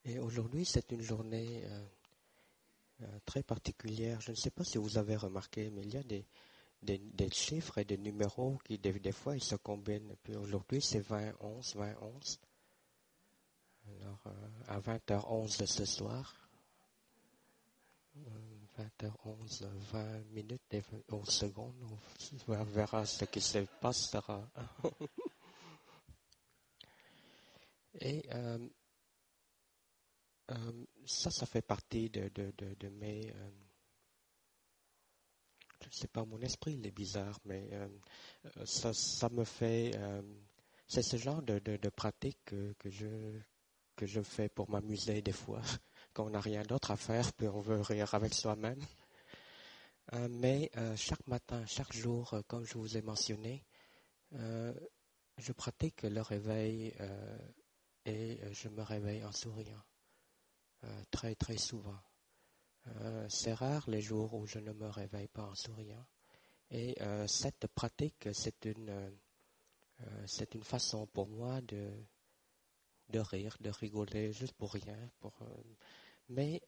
Et aujourd'hui, c'est une journée très particulière. Je ne sais pas si vous avez remarqué, mais il y a des chiffres et des numéros qui, des fois, ils se combinent. Et puis aujourd'hui, c'est 20-11, 20-11. Alors, à 20h11 de ce soir, 20h11, 20 minutes et 11 secondes, on verra ce qui se passera. Et ça fait partie de mes... je ne sais pas, mon esprit, il est bizarre, mais ça me fait... c'est ce genre de pratique que je fais pour m'amuser des fois, quand on n'a rien d'autre à faire, puis on veut rire avec soi-même. Mais chaque matin, chaque jour, comme je vous ai mentionné, je pratique le réveil et je me réveille en souriant, très très souvent. C'est rare les jours où je ne me réveille pas en souriant. Et cette pratique, c'est une façon pour moi de rire, de rigoler, juste pour rien. Mais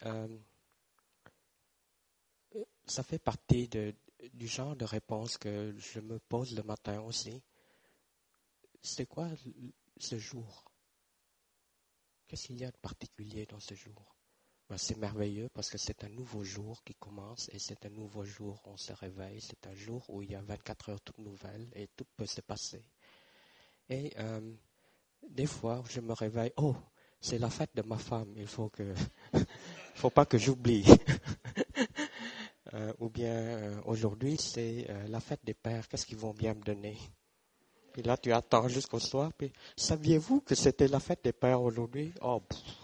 ça fait partie du genre de réponse que je me pose le matin aussi. C'est quoi ce jour? Qu'est-ce qu'il y a de particulier dans ce jour? Ben, c'est merveilleux parce que c'est un nouveau jour qui commence et c'est un nouveau jour où on se réveille. C'est un jour où il y a 24 heures toutes nouvelles et tout peut se passer. Et des fois, je me réveille, oh, c'est la fête de ma femme, il faut pas que j'oublie. Ou bien, aujourd'hui, c'est la fête des pères, qu'est-ce qu'ils vont bien me donner? Puis là, tu attends jusqu'au soir, puis saviez-vous que c'était la fête des pères aujourd'hui? Oh,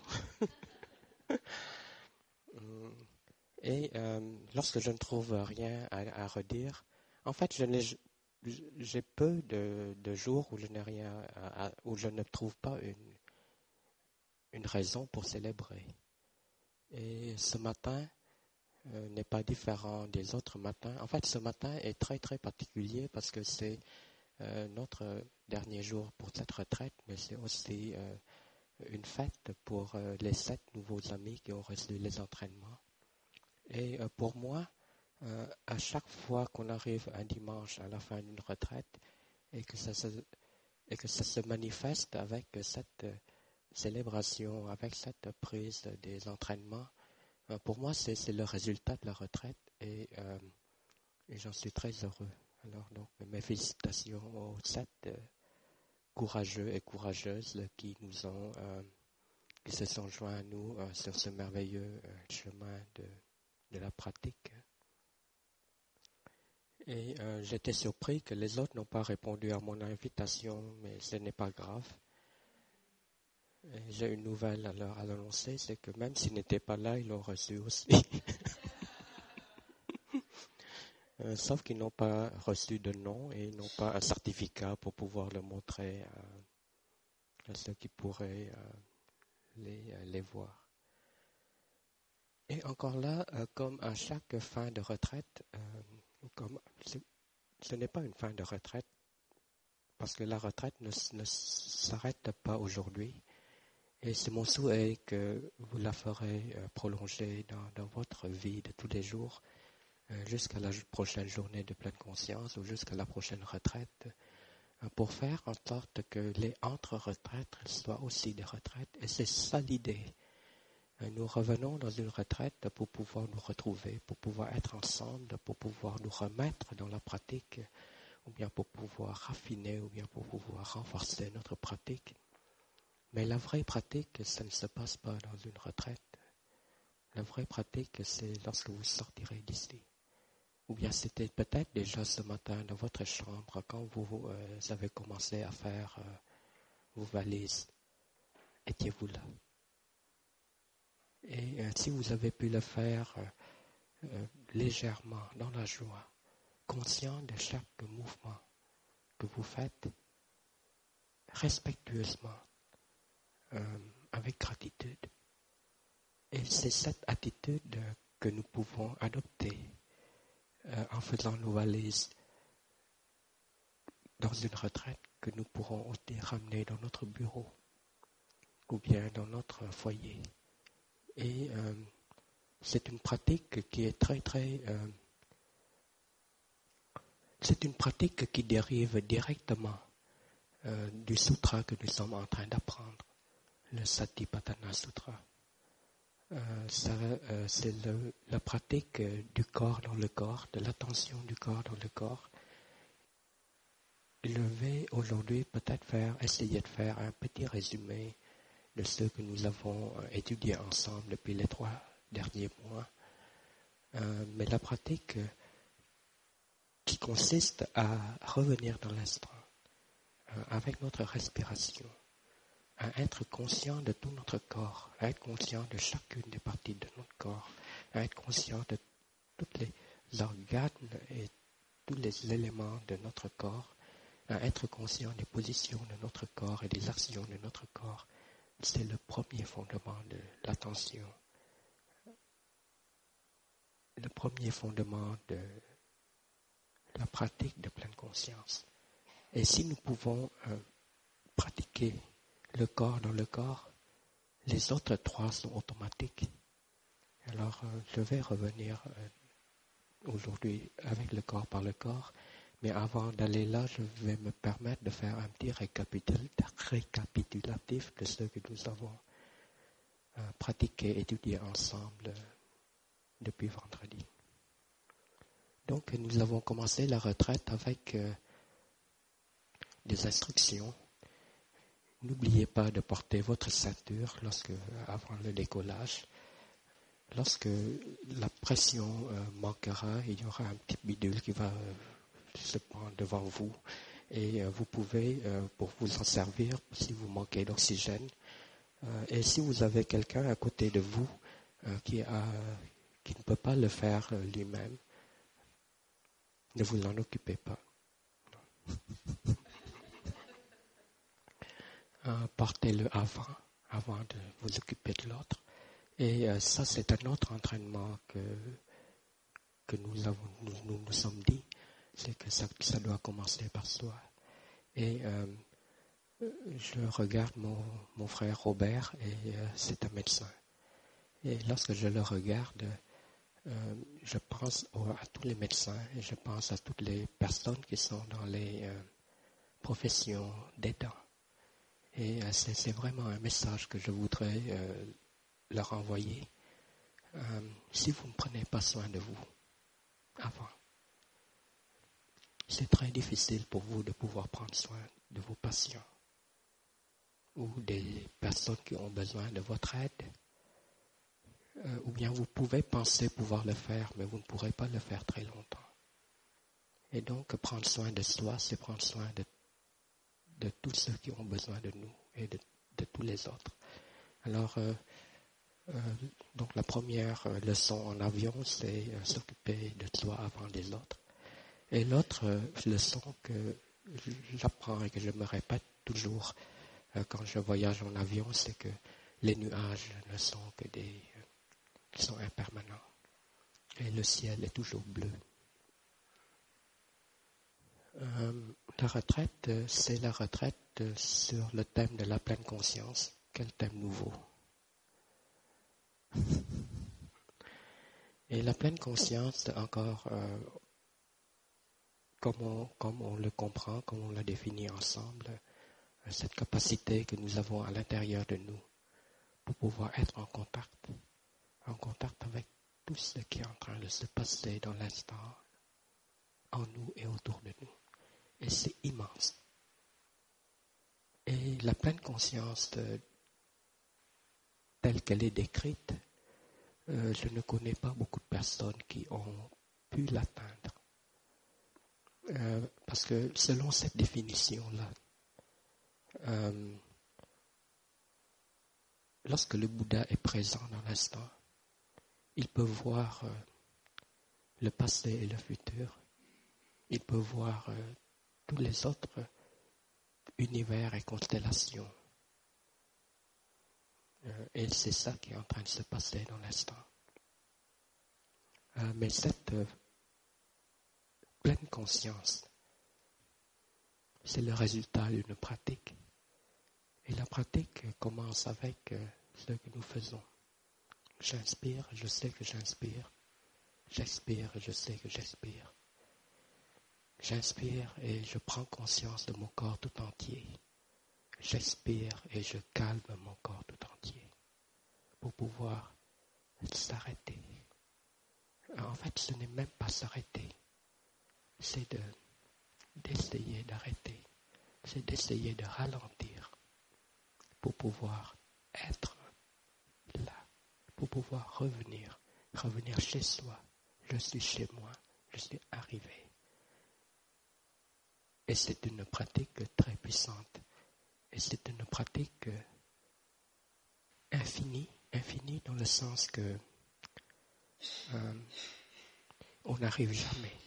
Et lorsque je ne trouve rien à redire, en fait, j'ai peu de jours où je n'ai rien, où je ne trouve pas une raison pour célébrer. Et ce matin n'est pas différent des autres matins. En fait, ce matin est très très particulier parce que c'est notre dernier jour pour cette retraite, mais c'est aussi une fête pour les 7 nouveaux amis qui ont reçu les entraînements. Et pour moi, à chaque fois qu'on arrive un dimanche à la fin d'une retraite et que ça se manifeste avec cette célébration, avec cette prise des entraînements, pour moi, c'est le résultat de la retraite et j'en suis très heureux. Alors, donc, mes félicitations aux 7 courageux et courageuses qui se sont joints à nous sur ce merveilleux chemin de la pratique. Et j'étais surpris que les autres n'ont pas répondu à mon invitation, mais ce n'est pas grave. Et j'ai une nouvelle à leur annoncer, c'est que même s'ils n'étaient pas là, ils l'ont reçu aussi. Sauf qu'ils n'ont pas reçu de nom et ils n'ont pas un certificat pour pouvoir le montrer à ceux qui pourraient les voir. Et encore là, comme à chaque fin de retraite, ce n'est pas une fin de retraite, parce que la retraite ne s'arrête pas aujourd'hui. Et c'est mon souhait que vous la ferez prolonger dans votre vie de tous les jours, jusqu'à la prochaine journée de pleine conscience ou jusqu'à la prochaine retraite, pour faire en sorte que les entre-retraites soient aussi des retraites. Et c'est ça l'idée. Nous revenons dans une retraite pour pouvoir nous retrouver, pour pouvoir être ensemble, pour pouvoir nous remettre dans la pratique, ou bien pour pouvoir raffiner, ou bien pour pouvoir renforcer notre pratique. Mais la vraie pratique, ça ne se passe pas dans une retraite. La vraie pratique, c'est lorsque vous sortirez d'ici. Ou bien c'était peut-être déjà ce matin dans votre chambre, quand vous avez commencé à faire vos valises. Étiez-vous là? Et si vous avez pu le faire légèrement, dans la joie, conscient de chaque mouvement que vous faites, respectueusement, avec gratitude. Et c'est cette attitude que nous pouvons adopter en faisant nos valises dans une retraite que nous pourrons aussi ramener dans notre bureau ou bien dans notre foyer. Et c'est une pratique qui est c'est une pratique qui dérive directement du sutra que nous sommes en train d'apprendre, le Satipatthana Sutra. C'est la pratique du corps dans le corps, de l'attention du corps dans le corps. Je vais aujourd'hui peut-être essayer de faire un petit résumé de ce que nous avons étudié ensemble depuis les 3 derniers mois. Mais la pratique qui consiste à revenir dans l'instant, avec notre respiration, à être conscient de tout notre corps, à être conscient de chacune des parties de notre corps, à être conscient de tous les organes et tous les éléments de notre corps, à être conscient des positions de notre corps et des actions de notre corps. C'est le premier fondement de l'attention, le premier fondement de la pratique de pleine conscience. Et si nous pouvons pratiquer le corps dans le corps, les autres 3 sont automatiques. Alors, je vais revenir aujourd'hui avec le corps par le corps, mais avant d'aller là, je vais me permettre de faire un petit récapitulatif de ce que nous avons pratiqué, étudié ensemble depuis vendredi. Donc, nous avons commencé la retraite avec des instructions. N'oubliez pas de porter votre ceinture avant le décollage. Lorsque la pression manquera, il y aura un petit bidule qui va se prendre devant vous et vous pouvez, pour vous en servir, si vous manquez d'oxygène. Et si vous avez quelqu'un à côté de vous qui ne peut pas le faire lui-même, ne vous en occupez pas. Portez-le avant de vous occuper de l'autre. Et ça, c'est un autre entraînement que nous sommes dit, c'est que ça doit commencer par soi. Et je regarde mon frère Robert, et c'est un médecin. Et lorsque je le regarde, je pense à tous les médecins, et je pense à toutes les personnes qui sont dans les professions d'aidants. Et c'est vraiment un message que je voudrais leur envoyer. Si vous ne prenez pas soin de vous avant, c'est très difficile pour vous de pouvoir prendre soin de vos patients ou des personnes qui ont besoin de votre aide. Ou bien vous pouvez penser pouvoir le faire, mais vous ne pourrez pas le faire très longtemps. Et donc, prendre soin de soi, c'est prendre soin de tous ceux qui ont besoin de nous et de tous les autres. Alors, donc la première leçon en avion, c'est s'occuper de soi avant les autres. Et l'autre leçon que j'apprends et que je me répète toujours quand je voyage en avion, c'est que les nuages ne sont que qui sont impermanents. Et le ciel est toujours bleu. La retraite, c'est la retraite sur le thème de la pleine conscience. Quel thème nouveau! Et la pleine conscience, encore, comme on le comprend, comme on l'a défini ensemble, cette capacité que nous avons à l'intérieur de nous pour pouvoir être en contact avec tout ce qui est en train de se passer dans l'instant, en nous et autour de nous. Et c'est immense. Et la pleine conscience telle qu'elle est décrite, je ne connais pas beaucoup de personnes qui ont pu l'atteindre. Parce que selon cette définition-là, lorsque le Bouddha est présent dans l'instant, il peut voir le passé et le futur. Il peut voir tous les autres univers et constellations. Et c'est ça qui est en train de se passer dans l'instant. Mais cette pleine conscience, c'est le résultat d'une pratique. Et la pratique commence avec ce que nous faisons. J'inspire, je sais que j'inspire. J'expire, je sais que j'expire. J'inspire et je prends conscience de mon corps tout entier. J'expire et je calme mon corps tout entier pour pouvoir s'arrêter. En fait, ce n'est même pas s'arrêter, c'est d'essayer d'arrêter, c'est d'essayer de ralentir pour pouvoir être là, pour pouvoir revenir chez soi. Je suis chez moi, je suis arrivé. Et c'est une pratique très puissante. Et c'est une pratique infinie dans le sens que on n'arrive jamais.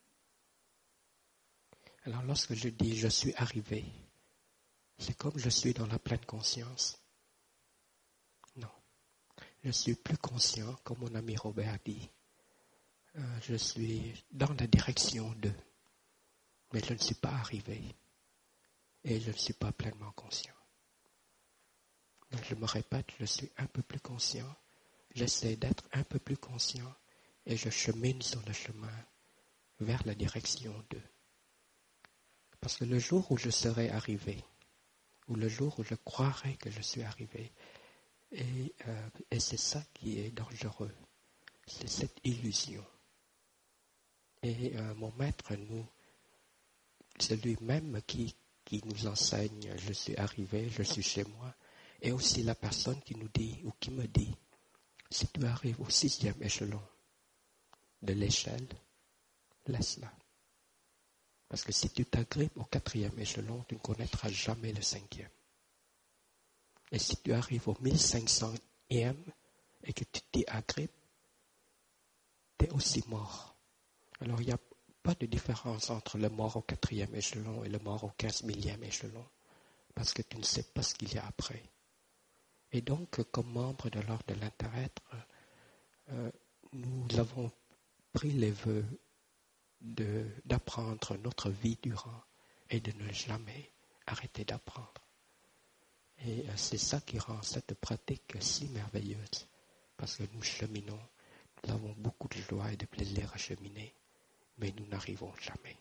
Alors lorsque je dis je suis arrivé, c'est comme je suis dans la pleine conscience. Non. Je suis plus conscient, comme mon ami Robert dit. Je suis dans la direction d'eux. Mais je ne suis pas arrivé. Et je ne suis pas pleinement conscient. Donc je me répète, je suis un peu plus conscient. J'essaie d'être un peu plus conscient. Et je chemine sur le chemin vers la direction d'eux. Parce que le jour où je serai arrivé, ou le jour où je croirai que je suis arrivé, et c'est ça qui est dangereux, c'est cette illusion. Et mon maître, c'est lui-même qui nous enseigne, je suis arrivé, je suis chez moi, et aussi la personne qui nous dit, ou qui me dit, si tu arrives au 6e échelon de l'échelle, laisse-la. Parce que si tu t'agrippes au 4e échelon, tu ne connaîtras jamais le 5e. Et si tu arrives au 1500e et que tu t'y agrippes, tu es aussi mort. Alors il n'y a pas de différence entre le mort au 4e échelon et le mort au 15 000e échelon. Parce que tu ne sais pas ce qu'il y a après. Et donc, comme membre de l'ordre de l'interêtre, nous avons pris les vœux d'apprendre notre vie durant et de ne jamais arrêter d'apprendre. Et c'est ça qui rend cette pratique si merveilleuse, parce que nous cheminons, nous avons beaucoup de joie et de plaisir à cheminer, mais nous n'arrivons jamais.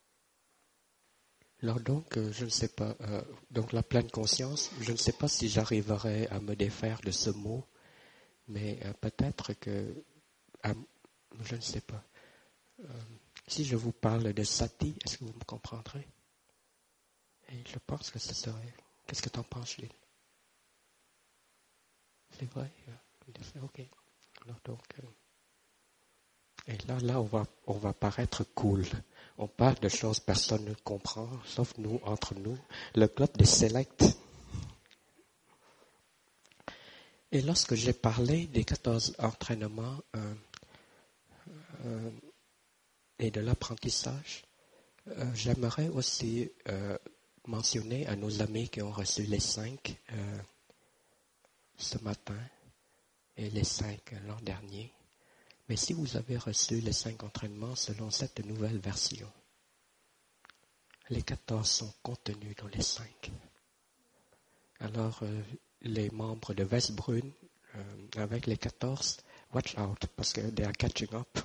Alors donc, je ne sais pas, donc la pleine conscience, je ne sais pas si j'arriverai à me défaire de ce mot, mais peut-être que, je ne sais pas. Si je vous parle de sati, est-ce que vous me comprendrez? Et je pense que ce serait... Qu'est-ce que tu en penses, Lille? C'est vrai? Ok. Alors donc... Et là, on va paraître cool. On parle de choses que personne ne comprend, sauf nous, entre nous. Le club des selects. Et lorsque j'ai parlé des 14 entraînements et de l'apprentissage, j'aimerais aussi mentionner à nos amis qui ont reçu les 5 ce matin et les 5 l'an dernier. Mais si vous avez reçu les 5 entraînements selon cette nouvelle version, les 14 sont contenus dans les 5. Alors, les membres de Westbrunn, avec les 14, watch out, parce que they are catching up.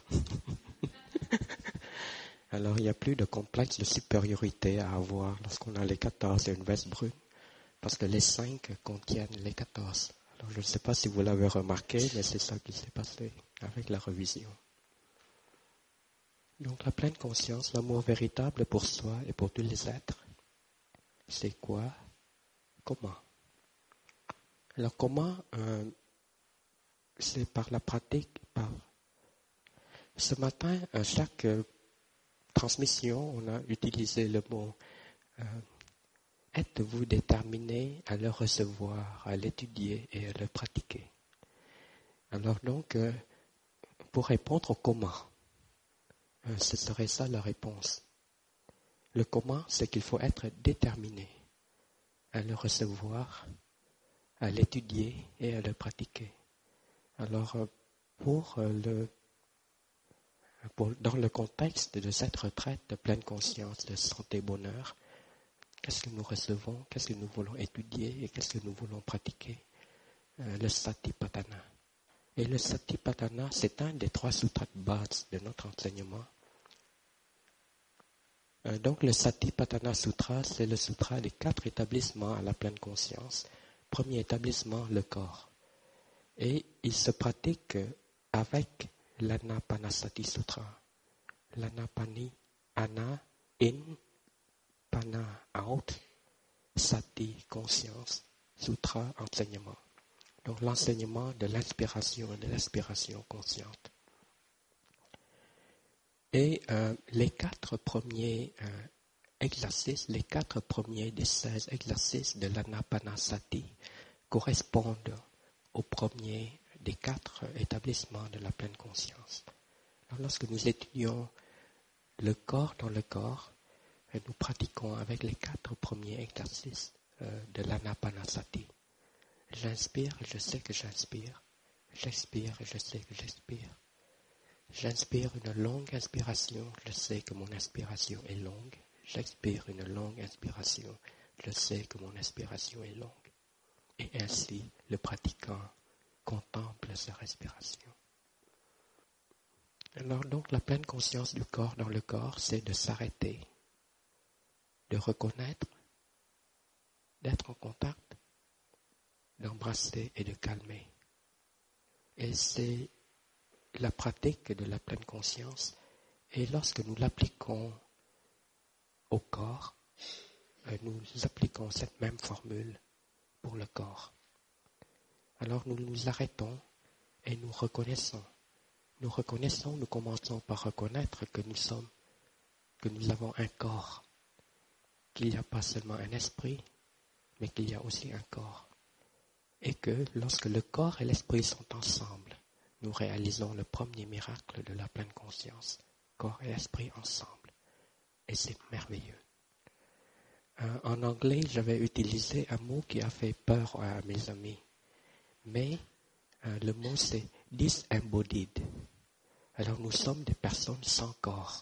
Alors, il n'y a plus de complexe de supériorité à avoir lorsqu'on a les 14 et une Westbrunn, parce que les 5 contiennent les 14. Alors, je ne sais pas si vous l'avez remarqué, mais c'est ça qui s'est passé avec la revision. Donc, la pleine conscience, l'amour véritable pour soi et pour tous les êtres, c'est quoi? Comment? Alors, comment? C'est par la pratique. Ce matin, à chaque transmission, on a utilisé le mot êtes-vous déterminé à le recevoir, à l'étudier et à le pratiquer? Alors donc, pour répondre au comment, ce serait ça la réponse. Le comment, c'est qu'il faut être déterminé à le recevoir, à l'étudier et à le pratiquer. Alors, dans le contexte de cette retraite de pleine conscience, de santé bonheur, qu'est-ce que nous recevons, qu'est-ce que nous voulons étudier et qu'est-ce que nous voulons pratiquer? Le satipatthana. Et le Satipatthana, c'est un des 3 sutras de base de notre enseignement. Donc le Satipatthana Sutra, c'est le sutra des 4 établissements à la pleine conscience. Premier établissement, le corps. Et il se pratique avec l'Anapanasati Sutra. L'Anapani, Ana, in, Pana, out, Sati, conscience, Sutra, enseignement. Donc l'enseignement de l'inspiration et de l'aspiration consciente. Et les 4 premiers exercices, les 4 premiers des 16 exercices de l'Anapanasati correspondent au premier des 4 établissements de la pleine conscience. Alors, lorsque nous étudions le corps dans le corps, nous pratiquons avec les 4 premiers exercices de l'Anapanasati. J'inspire, je sais que j'inspire. J'expire, je sais que j'expire. J'inspire une longue inspiration, je sais que mon inspiration est longue. J'expire une longue inspiration, je sais que mon inspiration est longue. Et ainsi, le pratiquant contemple sa respiration. Alors donc, la pleine conscience du corps dans le corps, c'est de s'arrêter, de reconnaître, d'être en contact, d'embrasser et de calmer. Et c'est la pratique de la pleine conscience. Et lorsque nous l'appliquons au corps, nous appliquons cette même formule pour le corps. Alors nous nous arrêtons et nous reconnaissons. Nous reconnaissons, nous commençons par reconnaître que nous avons un corps, qu'il n'y a pas seulement un esprit, mais qu'il y a aussi un corps. Et que lorsque le corps et l'esprit sont ensemble, nous réalisons le premier miracle de la pleine conscience, corps et esprit ensemble. Et c'est merveilleux. En anglais, j'avais utilisé un mot qui a fait peur à mes amis. Mais le mot c'est disembodied. Alors nous sommes des personnes sans corps.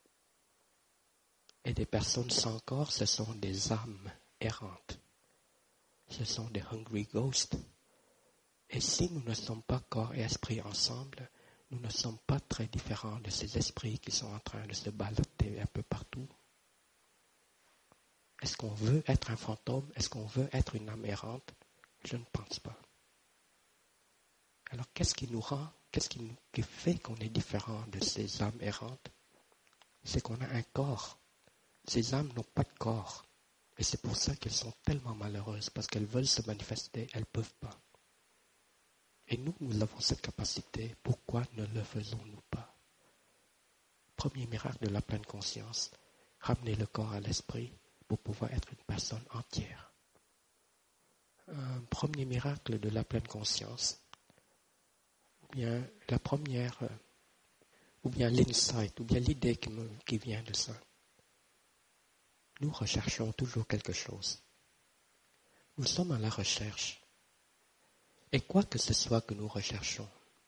Et des personnes sans corps, ce sont des âmes errantes. Ce sont des hungry ghosts. Et si nous ne sommes pas corps et esprit ensemble, nous ne sommes pas très différents de ces esprits qui sont en train de se balader un peu partout. Est-ce qu'on veut être un fantôme? Est-ce qu'on veut être une âme errante? Je ne pense pas. Alors qu'est-ce qui fait qu'on est différent de ces âmes errantes? C'est qu'on a un corps. Ces âmes n'ont pas de corps. Et c'est pour ça qu'elles sont tellement malheureuses, parce qu'elles veulent se manifester, elles ne peuvent pas. Et nous avons cette capacité. Pourquoi ne le faisons-nous pas? Premier miracle de la pleine conscience, ramener le corps à l'esprit pour pouvoir être une personne entière. Un premier miracle de la pleine conscience, ou bien la première, ou bien l'insight, ou bien l'idée qui vient de ça. Nous recherchons toujours quelque chose. Nous sommes à la recherche. Et quoi que ce soit que nous recherchons,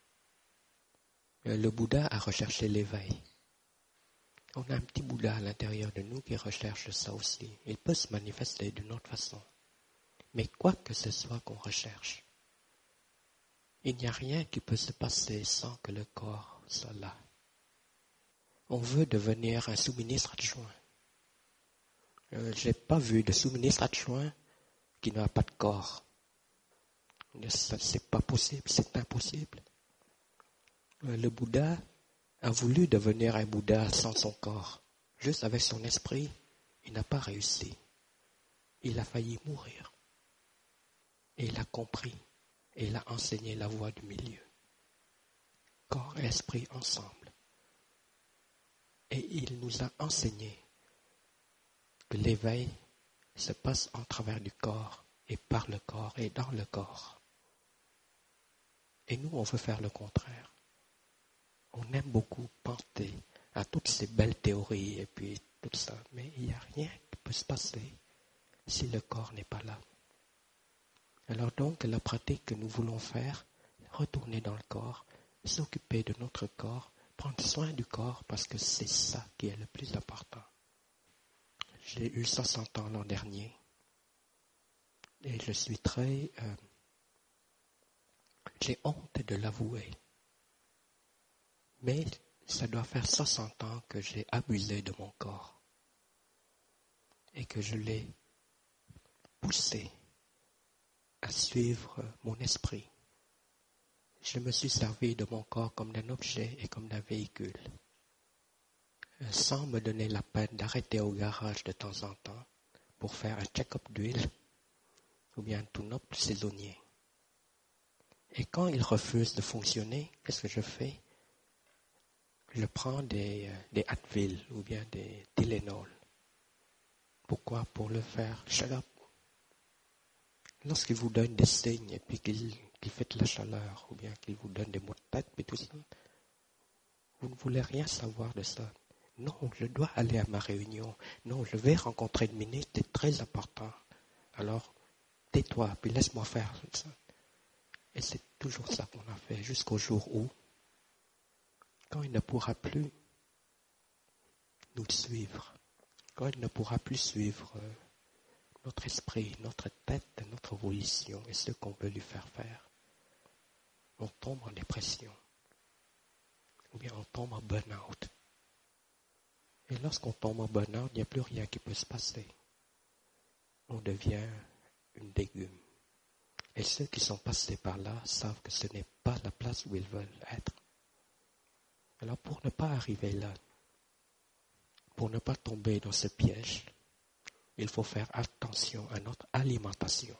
le Bouddha a recherché l'éveil. On a un petit Bouddha à l'intérieur de nous qui recherche ça aussi. Il peut se manifester d'une autre façon. Mais quoi que ce soit qu'on recherche, il n'y a rien qui peut se passer sans que le corps soit là. On veut devenir un sous-ministre adjoint. Je n'ai pas vu de sous-ministre adjoint qui n'a pas de corps. C'est pas possible, c'est impossible. Le Bouddha a voulu devenir un Bouddha sans son corps. Juste avec son esprit, il n'a pas réussi. Il a failli mourir. Et il a compris. Et il a enseigné la voie du milieu. Corps et esprit ensemble. Et il nous a enseigné que l'éveil se passe en travers du corps et par le corps et dans le corps. Et nous, on veut faire le contraire. On aime beaucoup penser à toutes ces belles théories et puis tout ça, mais il n'y a rien qui peut se passer si le corps n'est pas là. Alors donc, la pratique que nous voulons faire, retourner dans le corps, s'occuper de notre corps, prendre soin du corps parce que c'est ça qui est le plus important. J'ai eu 60 ans l'an dernier et je suis très J'ai honte de l'avouer. Mais ça doit faire 60 ans que j'ai abusé de mon corps et que je l'ai poussé à suivre mon esprit. Je me suis servi de mon corps comme d'un objet et comme d'un véhicule, sans me donner la peine d'arrêter au garage de temps en temps pour faire un check-up d'huile ou bien un tune-up saisonnier. Et quand il refuse de fonctionner, qu'est-ce que je fais? Je prends des Advil ou bien des Tylenol. Pourquoi? Pour le faire shut up. Lorsqu'il vous donne des signes et puis qu'il fait de la chaleur ou bien qu'il vous donne des maux de tête et tout ça, vous ne voulez rien savoir de ça. Non, je dois aller à ma réunion. Non, je vais rencontrer une ministre, c'est très important. Alors, tais-toi, puis laisse-moi faire ça. Et c'est toujours ça qu'on a fait jusqu'au jour où, quand il ne pourra plus nous suivre, quand il ne pourra plus suivre notre esprit, notre tête, notre volition et ce qu'on veut lui faire faire, on tombe en dépression ou bien on tombe en burn-out. Et lorsqu'on tombe en burn-out, il n'y a plus rien qui peut se passer. On devient une légume. Et ceux qui sont passés par là savent que ce n'est pas la place où ils veulent être. Alors pour ne pas arriver là, pour ne pas tomber dans ce piège, il faut faire attention à notre alimentation.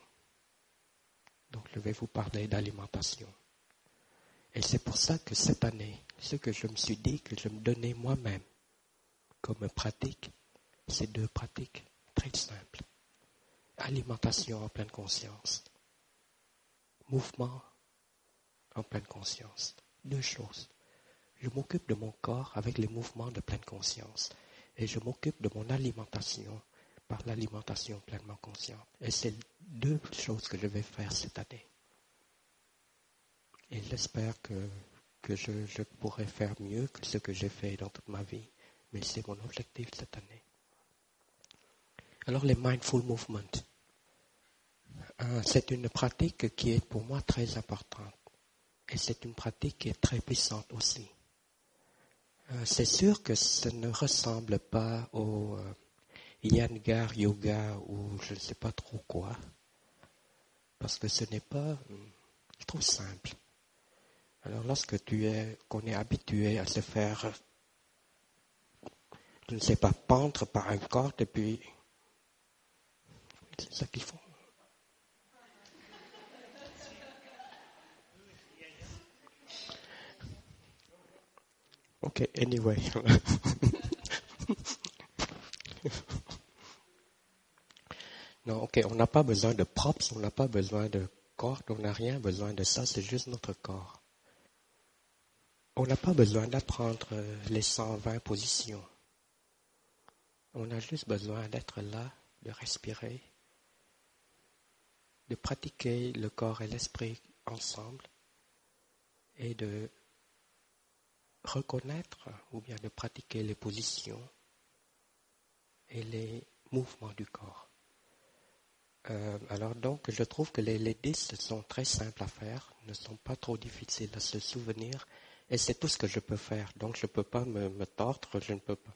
Donc je vais vous parler d'alimentation. Et c'est pour ça que cette année, ce que je me suis dit que je me donnais moi-même comme pratique, c'est 2 pratiques très simples. Alimentation en pleine conscience. Mouvement en pleine conscience. 2 choses. Je m'occupe de mon corps avec les mouvements de pleine conscience. Et je m'occupe de mon alimentation par l'alimentation pleinement consciente. Et c'est 2 choses que je vais faire cette année. Et j'espère que je pourrai faire mieux que ce que j'ai fait dans toute ma vie. Mais c'est mon objectif cette année. Alors les mindful movements. C'est une pratique qui est pour moi très importante. Et c'est une pratique qui est très puissante aussi. C'est sûr que ça ne ressemble pas au Iyengar yoga ou je ne sais pas trop quoi. Parce que ce n'est pas trop simple. Alors lorsque qu'on est habitué à se faire, je ne sais pas, pendre par un corde et puis c'est ça qu'ils font. Ok, anyway. Non, ok, on n'a pas besoin de props, on n'a pas besoin de corde, on n'a rien besoin de ça, c'est juste notre corps. On n'a pas besoin d'apprendre les 120 positions. On a juste besoin d'être là, de respirer, de pratiquer le corps et l'esprit ensemble et de reconnaître ou bien de pratiquer les positions et les mouvements du corps. Alors donc, je trouve que les 10 sont très simples à faire, ne sont pas trop difficiles à se souvenir, et c'est tout ce que je peux faire. Donc, je ne peux pas me tordre, je ne peux pas.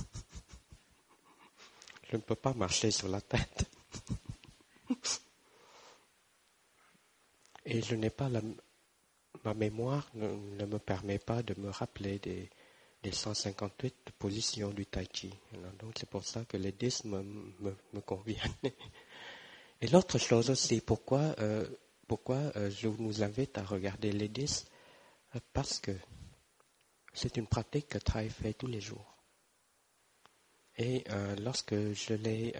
Je ne peux pas marcher sur la tête. Et je n'ai pas ma mémoire ne me permet pas de me rappeler des 158 positions du Tai Chi. Alors, donc, c'est pour ça que les 10 me conviennent. Et l'autre chose aussi, pourquoi je vous invite à regarder les 10? Parce que c'est une pratique que Thay fait tous les jours. Et lorsque je l'ai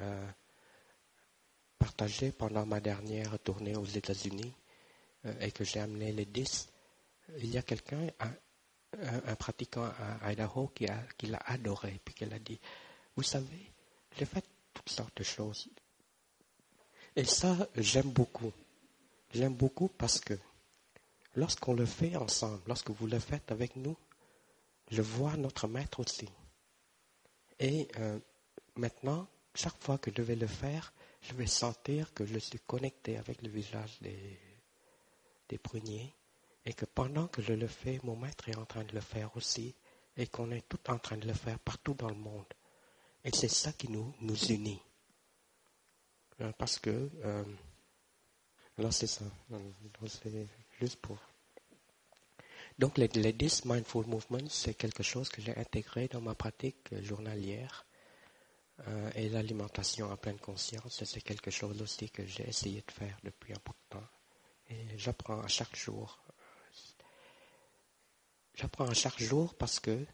partagé pendant ma dernière tournée aux États-Unis et que j'ai amené les 10, il y a quelqu'un, un pratiquant à Idaho qui l'a adoré, puis qui a dit, vous savez, j'ai fait toutes sortes de choses. Et ça, j'aime beaucoup. J'aime beaucoup parce que lorsqu'on le fait ensemble, lorsque vous le faites avec nous, je vois notre maître aussi. Et maintenant, chaque fois que je vais le faire, je vais sentir que je suis connecté avec le visage des pruniers Et que pendant que je le fais, mon maître est en train de le faire aussi, et qu'on est tout en train de le faire partout dans le monde. Et c'est ça qui nous unit. Parce que, alors c'est ça, c'est juste pour... Donc les 10 Mindful Movements, c'est quelque chose que j'ai intégré dans ma pratique journalière. Et l'alimentation en pleine conscience, c'est quelque chose aussi que j'ai essayé de faire depuis un bout de temps. Et j'apprends à chaque jour. J'apprends à chaque jour parce que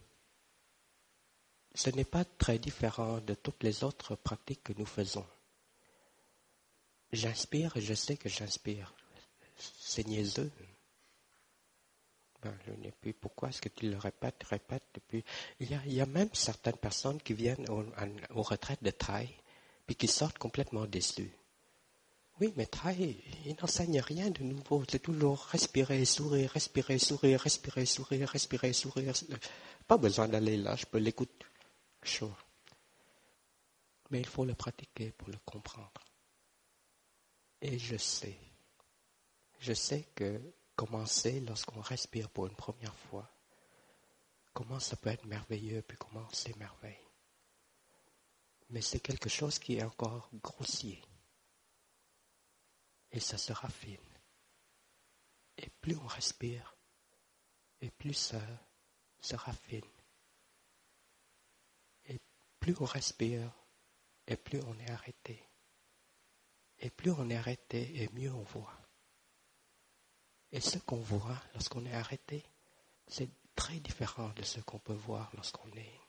ce n'est pas très différent de toutes les autres pratiques que nous faisons. J'inspire et je sais que j'inspire. C'est niaiseux. Je ne sais plus pourquoi est-ce que tu le répètes. Depuis... Il y a même certaines personnes qui viennent aux retraites de Thai puis qui sortent complètement déçues. Oui, mais Thai, il n'enseigne rien de nouveau. C'est toujours respirer, sourire, respirer, sourire, respirer, sourire, respirer, sourire. Pas besoin d'aller là, je peux l'écouter. Chaud. Mais il faut le pratiquer pour le comprendre. Et je sais que commencer lorsqu'on respire pour une première fois, comment ça peut être merveilleux, puis comment c'est merveille. Mais c'est quelque chose qui est encore grossier. Et ça se raffine. Et plus on respire, et plus ça se raffine. Et plus on respire, et plus on est arrêté. Et plus on est arrêté, et mieux on voit. Et ce qu'on voit lorsqu'on est arrêté, c'est très différent de ce qu'on peut voir lorsqu'on est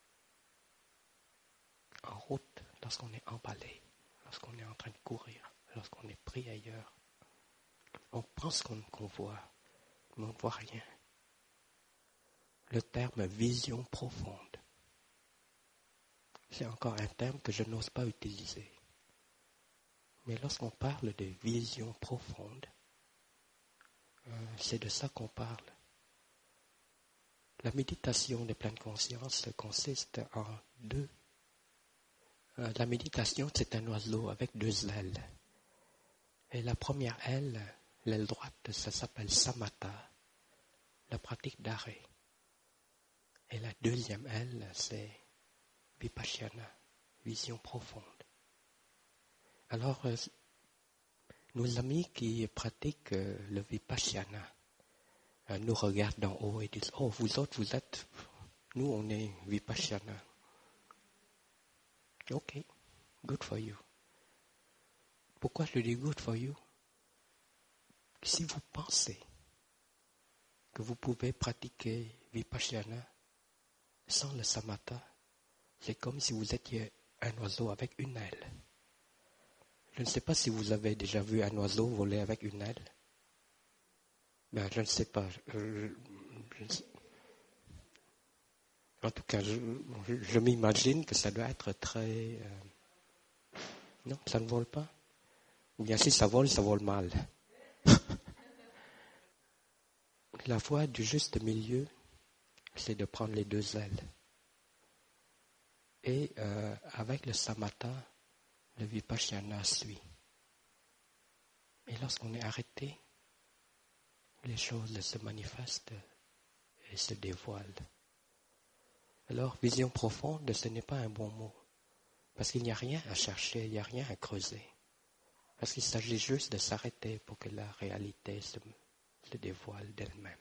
en route, lorsqu'on est emballé, lorsqu'on est en train de courir, lorsqu'on est pris ailleurs. On pense qu'on voit, mais on ne voit rien. Le terme vision profonde, c'est encore un terme que je n'ose pas utiliser. Mais lorsqu'on parle de vision profonde, c'est de ça qu'on parle. La méditation de pleine conscience consiste en deux. La méditation, c'est un oiseau avec 2 ailes. Et la première aile, l'aile droite, ça s'appelle samatha, la pratique d'arrêt. Et la deuxième aile, c'est vipassana, vision profonde. Alors, nos amis qui pratiquent le vipassana nous regardent d'en haut et disent « Oh, vous autres, vous êtes... Nous, on est vipassana. » Ok, good for you. Pourquoi je dis good for you? Si vous pensez que vous pouvez pratiquer vipassana sans le samatha, c'est comme si vous étiez un oiseau avec une aile. Je ne sais pas si vous avez déjà vu un oiseau voler avec une aile. Je ne sais pas. En tout cas, je m'imagine que ça doit être très... Non, ça ne vole pas. Ou bien si ça vole mal. La voie du juste milieu, c'est de prendre les 2 ailes. Et avec le samatha, le vipassana suit. Et lorsqu'on est arrêté, les choses se manifestent et se dévoilent. Alors, vision profonde, ce n'est pas un bon mot. Parce qu'il n'y a rien à chercher, il n'y a rien à creuser. Parce qu'il s'agit juste de s'arrêter pour que la réalité se dévoile d'elle-même.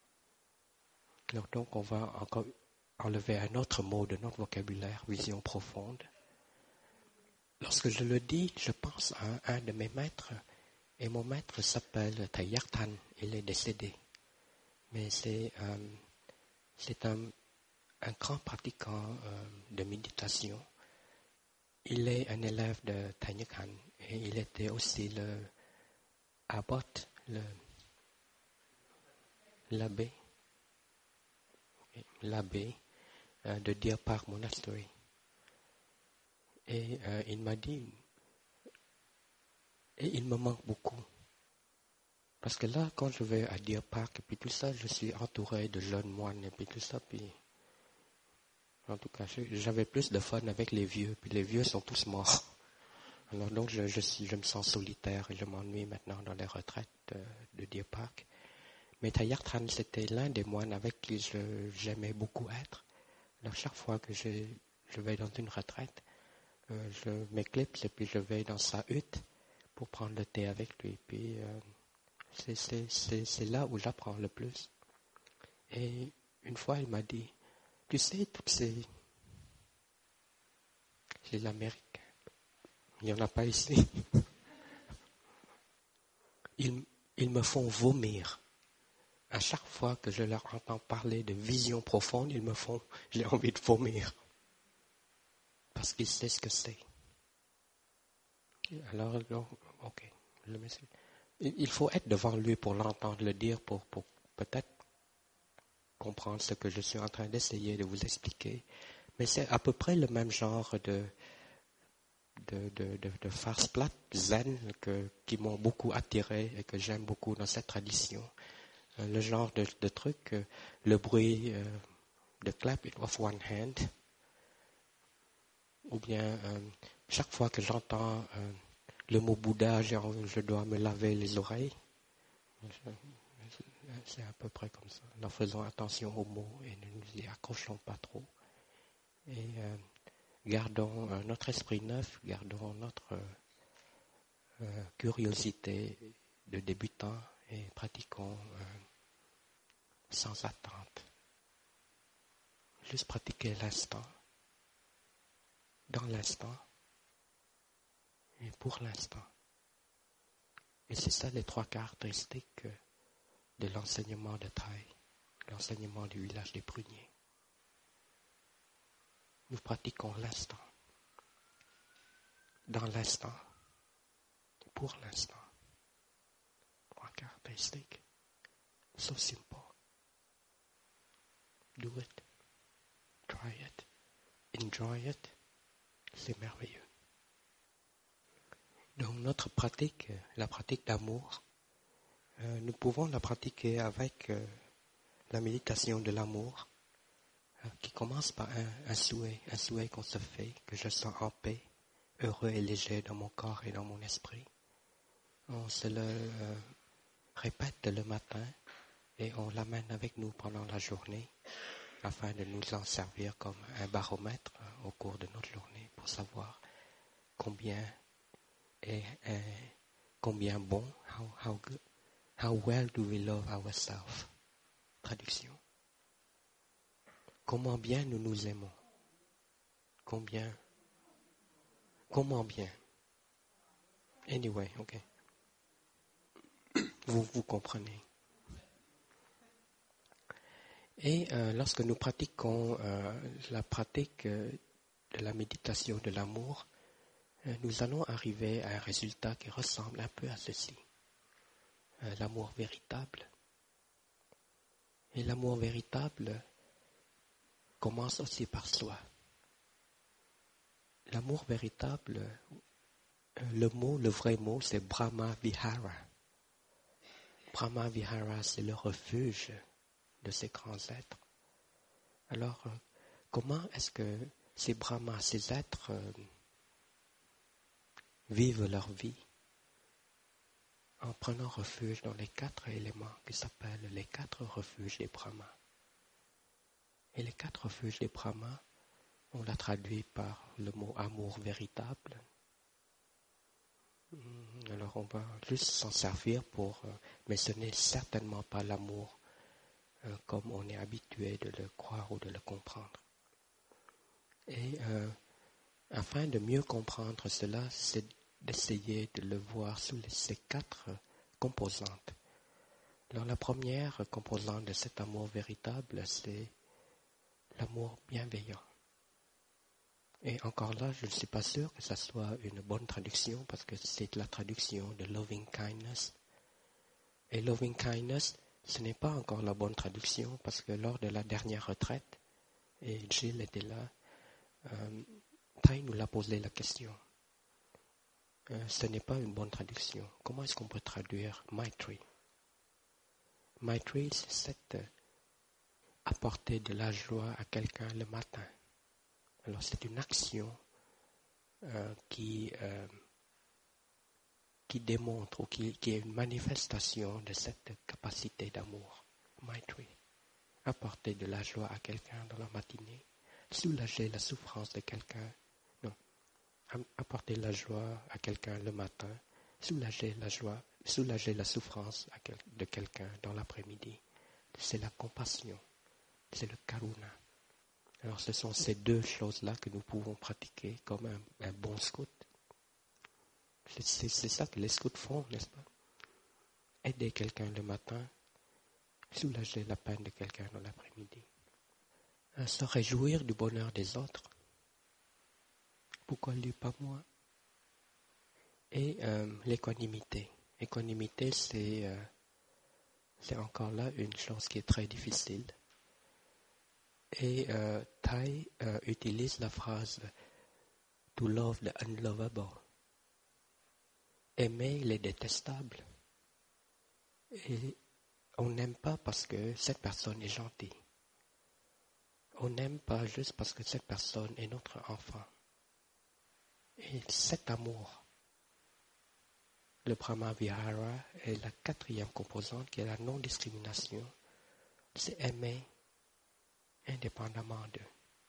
Donc, on va encore enlever un autre mot de notre vocabulaire, vision profonde. Lorsque je le dis, je pense à un de mes maîtres. Et mon maître s'appelle Thầy Giác Thanh. Il est décédé. Mais c'est un grand pratiquant de méditation. Il est un élève de Thầy Nhất Hạnh et il était aussi l'abbé de Deer Park Monastery. Et il m'a dit, et il me manque beaucoup. Parce que là, quand je vais à Deer Park et puis tout ça, je suis entouré de jeunes moines et puis tout ça, puis en tout cas, j'avais plus de fun avec les vieux, puis les vieux sont tous morts. Alors donc, je me sens solitaire et je m'ennuie maintenant dans les retraites de Deer Park. Mais Thayart Han, c'était l'un des moines avec qui j'aimais beaucoup être. Alors, chaque fois que je vais dans une retraite, je m'éclipse et puis je vais dans sa hutte pour prendre le thé avec lui. Puis c'est là où j'apprends le plus. Et une fois, il m'a dit, tu sais, c'est l'Amérique. Il n'y en a pas ici. Ils me font vomir. À chaque fois que je leur entends parler de vision profonde, j'ai envie de vomir. Parce qu'ils savent ce que c'est. Alors, ok. Il faut être devant lui pour l'entendre le dire, pour peut-être comprendre ce que je suis en train d'essayer de vous expliquer. Mais c'est à peu près le même genre de farce plate, zen, qui m'ont beaucoup attiré et que j'aime beaucoup dans cette tradition. Le genre de truc, le bruit de clap of one hand, ou bien chaque fois que j'entends le mot Bouddha, je dois me laver les oreilles. C'est à peu près comme ça. En faisant attention aux mots et ne nous y accrochons pas trop. Et gardons notre esprit neuf, gardons notre curiosité de débutant et pratiquons sans attente. Juste pratiquer l'instant, dans l'instant et pour l'instant. Et c'est ça les trois caractéristiques de l'enseignement de Thaï, l'enseignement du village des pruniers. Nous pratiquons l'instant, dans l'instant, pour l'instant. Trois caractéristiques. So simple. Do it. Try it. Enjoy it. C'est merveilleux. Donc notre pratique, la pratique d'amour, nous pouvons la pratiquer avec la méditation de l'amour, qui commence par un souhait qu'on se fait, que je sens en paix, heureux et léger dans mon corps et dans mon esprit. On se le répète le matin et on l'amène avec nous pendant la journée afin de nous en servir comme un baromètre au cours de notre journée pour savoir combien bon, how good, how well do we love ourselves. Traduction. Comment bien nous nous aimons. Comment bien. Anyway, ok. Vous comprenez. Et lorsque nous pratiquons la pratique de la méditation de l'amour, nous allons arriver à un résultat qui ressemble un peu à ceci. L'amour véritable. Et l'amour véritable commence aussi par soi. L'amour véritable, le vrai mot, c'est Brahma Vihara. Brahma Vihara, c'est le refuge de ces grands êtres. Alors, comment est-ce que ces Brahmas, ces êtres, vivent leur vie? En prenant refuge dans les 4 éléments qui s'appellent les 4 refuges des Brahmas. Et les 4 refuges des Brahmas, on l'a traduit par le mot amour véritable. Alors on va juste s'en servir mais ce n'est certainement pas l'amour comme on est habitué de le croire ou de le comprendre. Et afin de mieux comprendre cela, c'est d'essayer de le voir sous ces 4 composantes. Alors la première composante de cet amour véritable, c'est l'amour bienveillant. Et encore là, je ne suis pas sûr que ça soit une bonne traduction parce que c'est la traduction de loving kindness. Et loving kindness, ce n'est pas encore la bonne traduction parce que lors de la dernière retraite, et Gilles était là, Thay nous l'a posé la question. Ce n'est pas une bonne traduction. Comment est-ce qu'on peut traduire Maitri? Maitri, c'est apporter de la joie à quelqu'un le matin. Alors c'est une action qui qui démontre ou qui est une manifestation de cette capacité d'amour. Maitri. Apporter de la joie à quelqu'un dans la matinée, soulager la souffrance de quelqu'un. Non, apporter la joie à quelqu'un le matin, soulager la souffrance de quelqu'un dans l'après-midi. C'est la compassion, c'est le karuna. Alors ce sont ces deux choses-là que nous pouvons pratiquer comme un bon scout. C'est ça que les scouts font, n'est-ce pas? Aider quelqu'un le matin, soulager la peine de quelqu'un dans l'après-midi. Se réjouir du bonheur des autres. Pourquoi lui, pas moi? Et l'équanimité. L'équanimité, c'est encore là une chose qui est très difficile. Et Thay utilise la phrase « to love the unlovable ». Aimer les détestables. Et on n'aime pas parce que cette personne est gentille. On n'aime pas juste parce que cette personne est notre enfant. Et cet amour, le Brahma Vihara est la quatrième composante qui est la non-discrimination. C'est aimer indépendamment d'eux.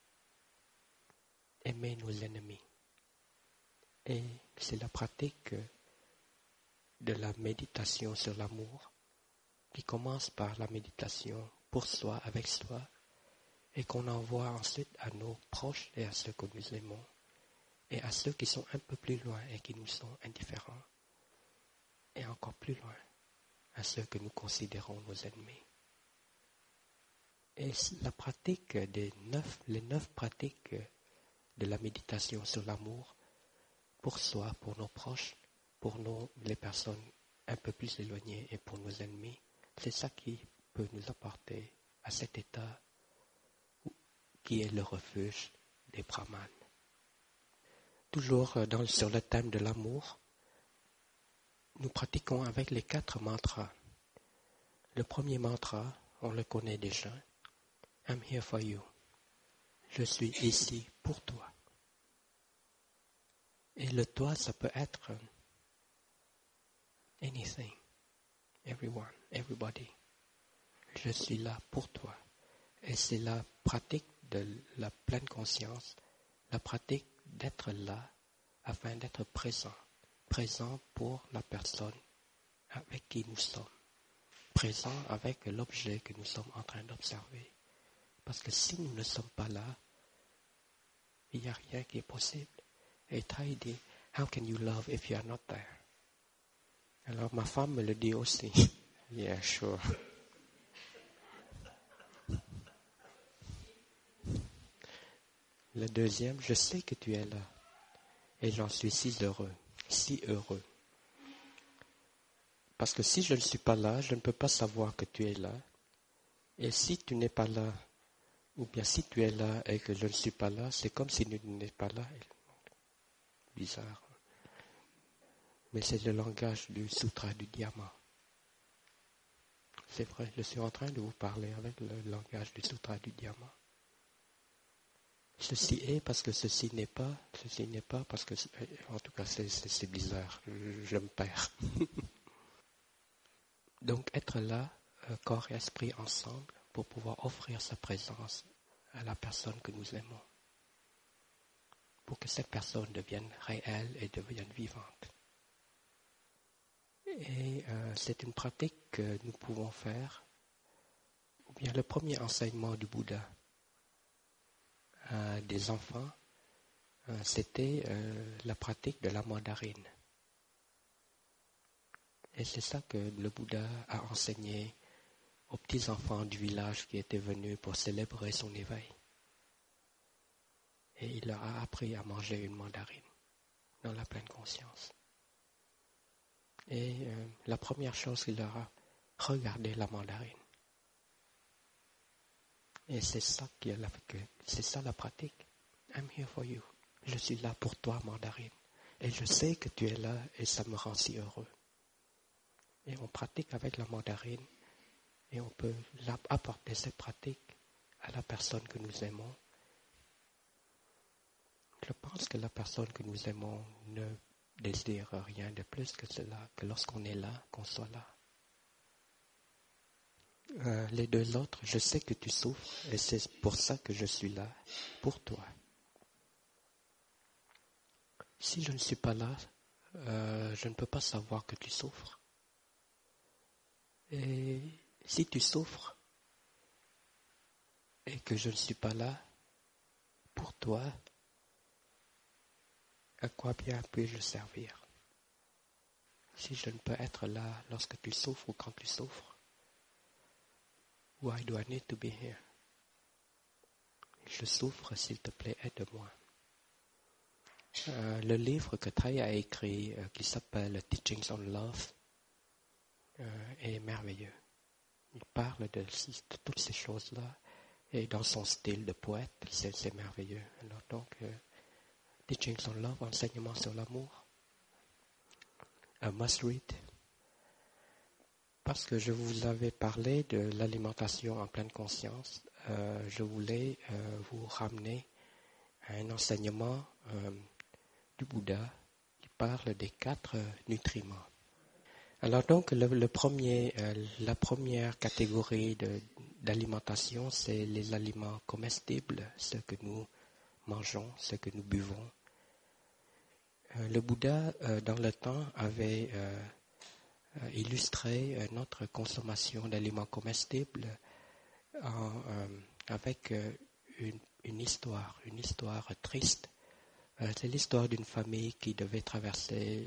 Aimer nos ennemis. Et c'est la pratique de la méditation sur l'amour qui commence par la méditation pour soi, avec soi, et qu'on envoie ensuite à nos proches et à ceux que nous aimons, et à ceux qui sont un peu plus loin et qui nous sont indifférents, et encore plus loin, à ceux que nous considérons nos ennemis. Et la pratique les 9 pratiques de la méditation sur l'amour, pour soi, pour nos proches, pour les personnes un peu plus éloignées et pour nos ennemis, c'est ça qui peut nous apporter à cet état qui est le refuge des brahmanes. Toujours sur le thème de l'amour, nous pratiquons avec les 4 mantras. Le premier mantra, on le connaît déjà. I'm here for you. Je suis ici pour toi. Et le toi, ça peut être anything, everyone, everybody. Je suis là pour toi. Et c'est la pratique de la pleine conscience, la pratique d'être là afin d'être présent. Présent pour la personne avec qui nous sommes. Présent avec l'objet que nous sommes en train d'observer. Parce que si nous ne sommes pas là, il n'y a rien qui est possible. Et Thay dit, how can you love if you are not there? Alors ma femme me le dit aussi. Yeah, sure. Le deuxième, je sais que tu es là. Et j'en suis si heureux, si heureux. Parce que si je ne suis pas là, je ne peux pas savoir que tu es là. Et si tu n'es pas là, ou bien si tu es là et que je ne suis pas là, c'est comme si tu n'es pas là. Bizarre. Mais c'est le langage du sutra du diamant. C'est vrai, je suis en train de vous parler avec le langage du sutra du diamant. Ceci est parce que ceci n'est pas parce que, en tout cas c'est bizarre, je me perds. Donc être là, corps et esprit ensemble, pour pouvoir offrir sa présence à la personne que nous aimons. Pour que cette personne devienne réelle et devienne vivante. Et c'est une pratique que nous pouvons faire, ou bien le premier enseignement du Bouddha à des enfants, c'était la pratique de la mandarine. Et c'est ça que le Bouddha a enseigné aux petits-enfants du village qui étaient venus pour célébrer son éveil. Et il leur a appris à manger une mandarine dans la pleine conscience. Et la première chose qu'il leur a, regardé la mandarine. Et c'est ça la pratique. I'm here for you. Je suis là pour toi, mandarine. Et je sais que tu es là et ça me rend si heureux. Et on pratique avec la mandarine et on peut apporter cette pratique à la personne que nous aimons. Je pense que la personne que nous aimons ne désire rien de plus que cela, que lorsqu'on est là, qu'on soit là. Les deux autres, je sais que tu souffres et c'est pour ça que je suis là, pour toi. Si je ne suis pas là, je ne peux pas savoir que tu souffres. Et si tu souffres et que je ne suis pas là, pour toi, à quoi bien puis-je servir? Si je ne peux être là lorsque tu souffres ou quand tu souffres, why do I need to be here? Je souffre, s'il te plaît, aide-moi. Le livre que Thay a écrit, qui s'appelle Teachings on Love, est merveilleux. Il parle de toutes ces choses-là, et dans son style de poète, c'est merveilleux. Alors donc, Teachings on Love, enseignement sur l'amour, un must-read. Parce que je vous avais parlé de l'alimentation en pleine conscience, je voulais vous ramener à un enseignement du Bouddha qui parle des 4 nutriments. Alors donc, la première catégorie d'alimentation, c'est les aliments comestibles, ceux que nous mangeons, ceux que nous buvons. Le Bouddha, dans le temps, avait illustré notre consommation d'aliments comestibles avec une histoire triste. C'est l'histoire d'une famille qui devait traverser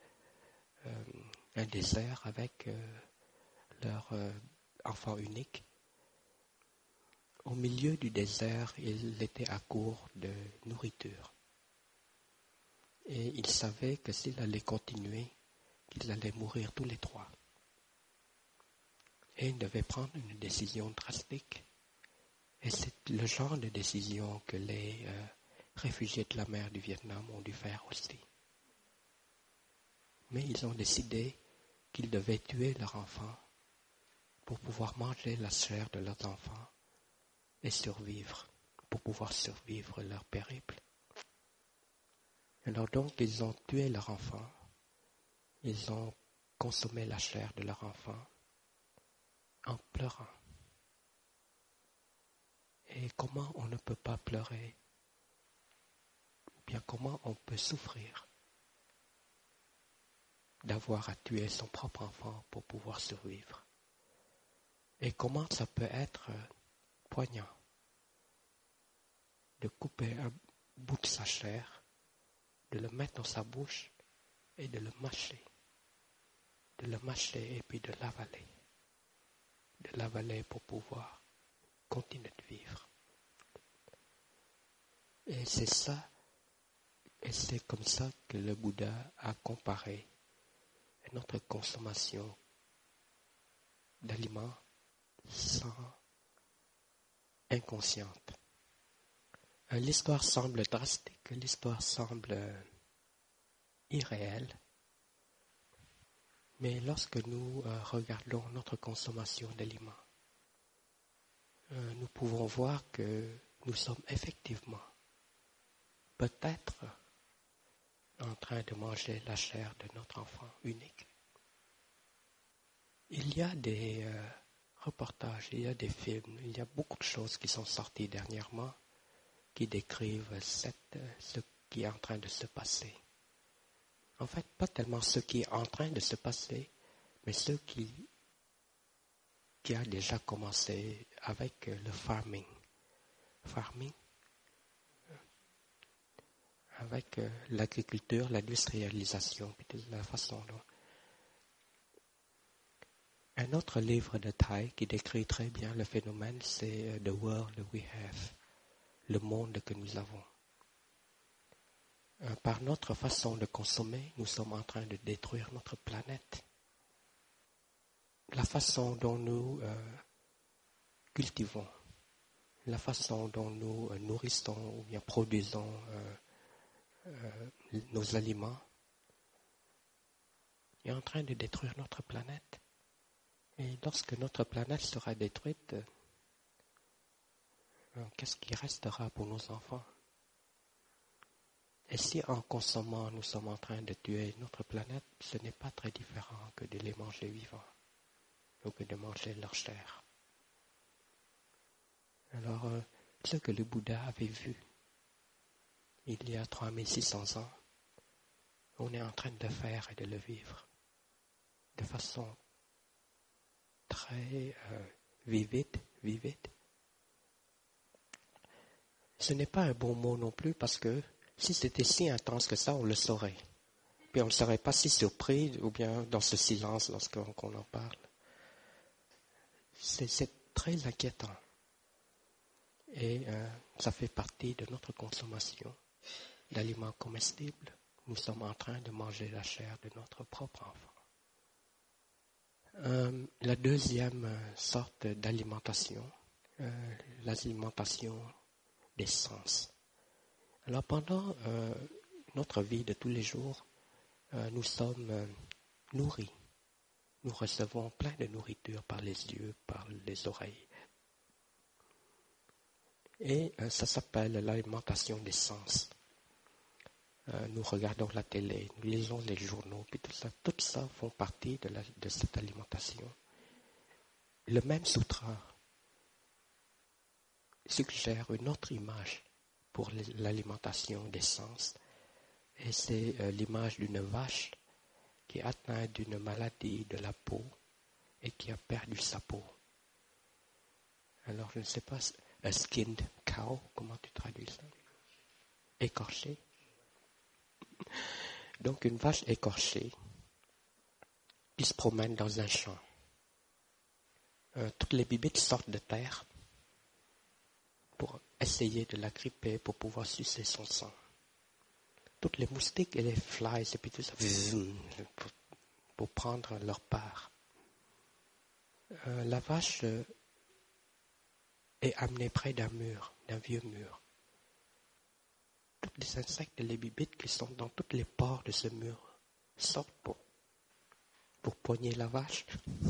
un désert avec leur enfant unique. Au milieu du désert, il était à court de nourriture. Et il savait que s'il allait continuer, qu'ils allaient mourir tous les 3. Et il devait prendre une décision drastique. Et c'est le genre de décision que les réfugiés de la mer du Vietnam ont dû faire aussi. Mais ils ont décidé qu'ils devaient tuer leur enfant pour pouvoir manger la chair de leurs enfants et survivre, pour pouvoir survivre leur périple. Alors donc, ils ont tué leur enfant, ils ont consommé la chair de leur enfant en pleurant. Et comment on ne peut pas pleurer? Ou bien comment on peut souffrir d'avoir à tuer son propre enfant pour pouvoir survivre? Et comment ça peut être poignant de couper un bout de sa chair, de le mettre dans sa bouche et de le mâcher et puis de l'avaler pour pouvoir continuer de vivre. Et c'est ça, et c'est comme ça que le Bouddha a comparé notre consommation d'aliments inconsciente. L'histoire semble drastique, l'histoire semble irréelle, mais lorsque nous regardons notre consommation d'aliments, nous pouvons voir que nous sommes effectivement peut-être en train de manger la chair de notre enfant unique. Il y a des reportages, il y a des films, il y a beaucoup de choses qui sont sorties dernièrement qui décrivent ce qui est en train de se passer. En fait, pas tellement ce qui est en train de se passer, mais ce qui a déjà commencé avec le farming. Farming, avec l'agriculture, l'industrialisation, la façon dont... Un autre livre de Thay qui décrit très bien le phénomène, c'est The World We Have, le monde que nous avons. Par notre façon de consommer, nous sommes en train de détruire notre planète. La façon dont nous cultivons, la façon dont nous nourrissons ou bien produisons nos aliments est en train de détruire notre planète. Et lorsque notre planète sera détruite, qu'est-ce qui restera pour nos enfants? Et si en consommant, nous sommes en train de tuer notre planète, ce n'est pas très différent que de les manger vivants ou que de manger leur chair. Alors, ce que le Bouddha avait vu il y a 3600 ans, on est en train de le faire et de le vivre de façon très vivide. Ce n'est pas un bon mot non plus parce que si c'était si intense que ça, on le saurait. Puis on ne serait pas si surpris ou bien dans ce silence lorsqu'on en parle. C'est très inquiétant. Et ça fait partie de notre consommation d'aliments comestibles. Nous sommes en train de manger la chair de notre propre enfant. La deuxième sorte d'alimentation, l'alimentation des sens. Alors pendant notre vie de tous les jours, nous sommes nourris. Nous recevons plein de nourriture par les yeux, par les oreilles. Et ça s'appelle l'alimentation des sens. Nous regardons la télé, nous lisons les journaux, puis tout ça font partie de cette alimentation. Le même sutra suggère une autre image pour l'alimentation des sens, et c'est l'image d'une vache qui est atteinte d'une maladie de la peau et qui a perdu sa peau. Alors je ne sais pas, a skinned cow, comment tu traduis ça? Écorché. Donc une vache écorchée qui se promène dans un champ. Toutes les bibites sortent de terre pour essayer de la gripper pour pouvoir sucer son sang. Toutes les moustiques et les flies et puis tout ça pour prendre leur part. La vache est amenée près d'un mur, d'un vieux mur. Tous les insectes et les bibites qui sont dans toutes les pores de ce mur sortent pour poigner la vache.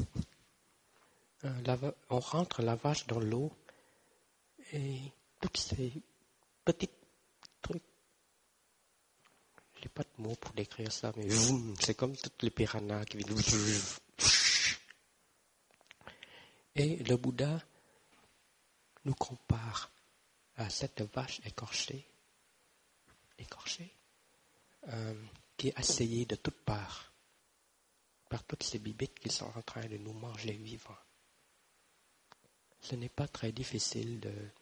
On rentre la vache dans l'eau et tous ces petits trucs, je n'ai pas de mots pour décrire ça, mais c'est comme toutes les piranhas qui viennent. Et le Bouddha nous compare à cette vache écorchée, qui est assaillie de toutes parts par toutes ces bibites qui sont en train de nous manger vivants. Ce n'est pas très difficile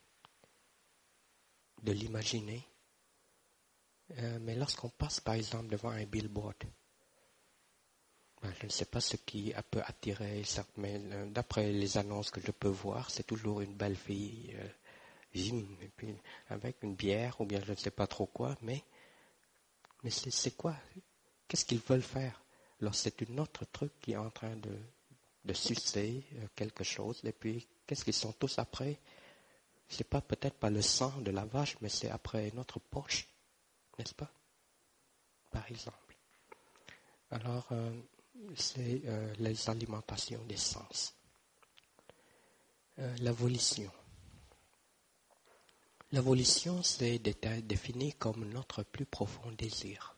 de l'imaginer, mais lorsqu'on passe par exemple devant un billboard, je ne sais pas ce qui peut attirer, mais d'après les annonces que je peux voir, c'est toujours une belle fille, et puis avec une bière ou bien je ne sais pas trop quoi, mais c'est quoi? Qu'est-ce qu'ils veulent faire? Alors c'est une autre truc qui est en train de sucer quelque chose, et puis qu'est-ce qu'ils sont tous après? C'est pas peut-être pas le sang de la vache, mais c'est après notre poche, n'est-ce pas? Par exemple. Alors, c'est les alimentations des sens. La volition. La volition, c'est défini comme notre plus profond désir.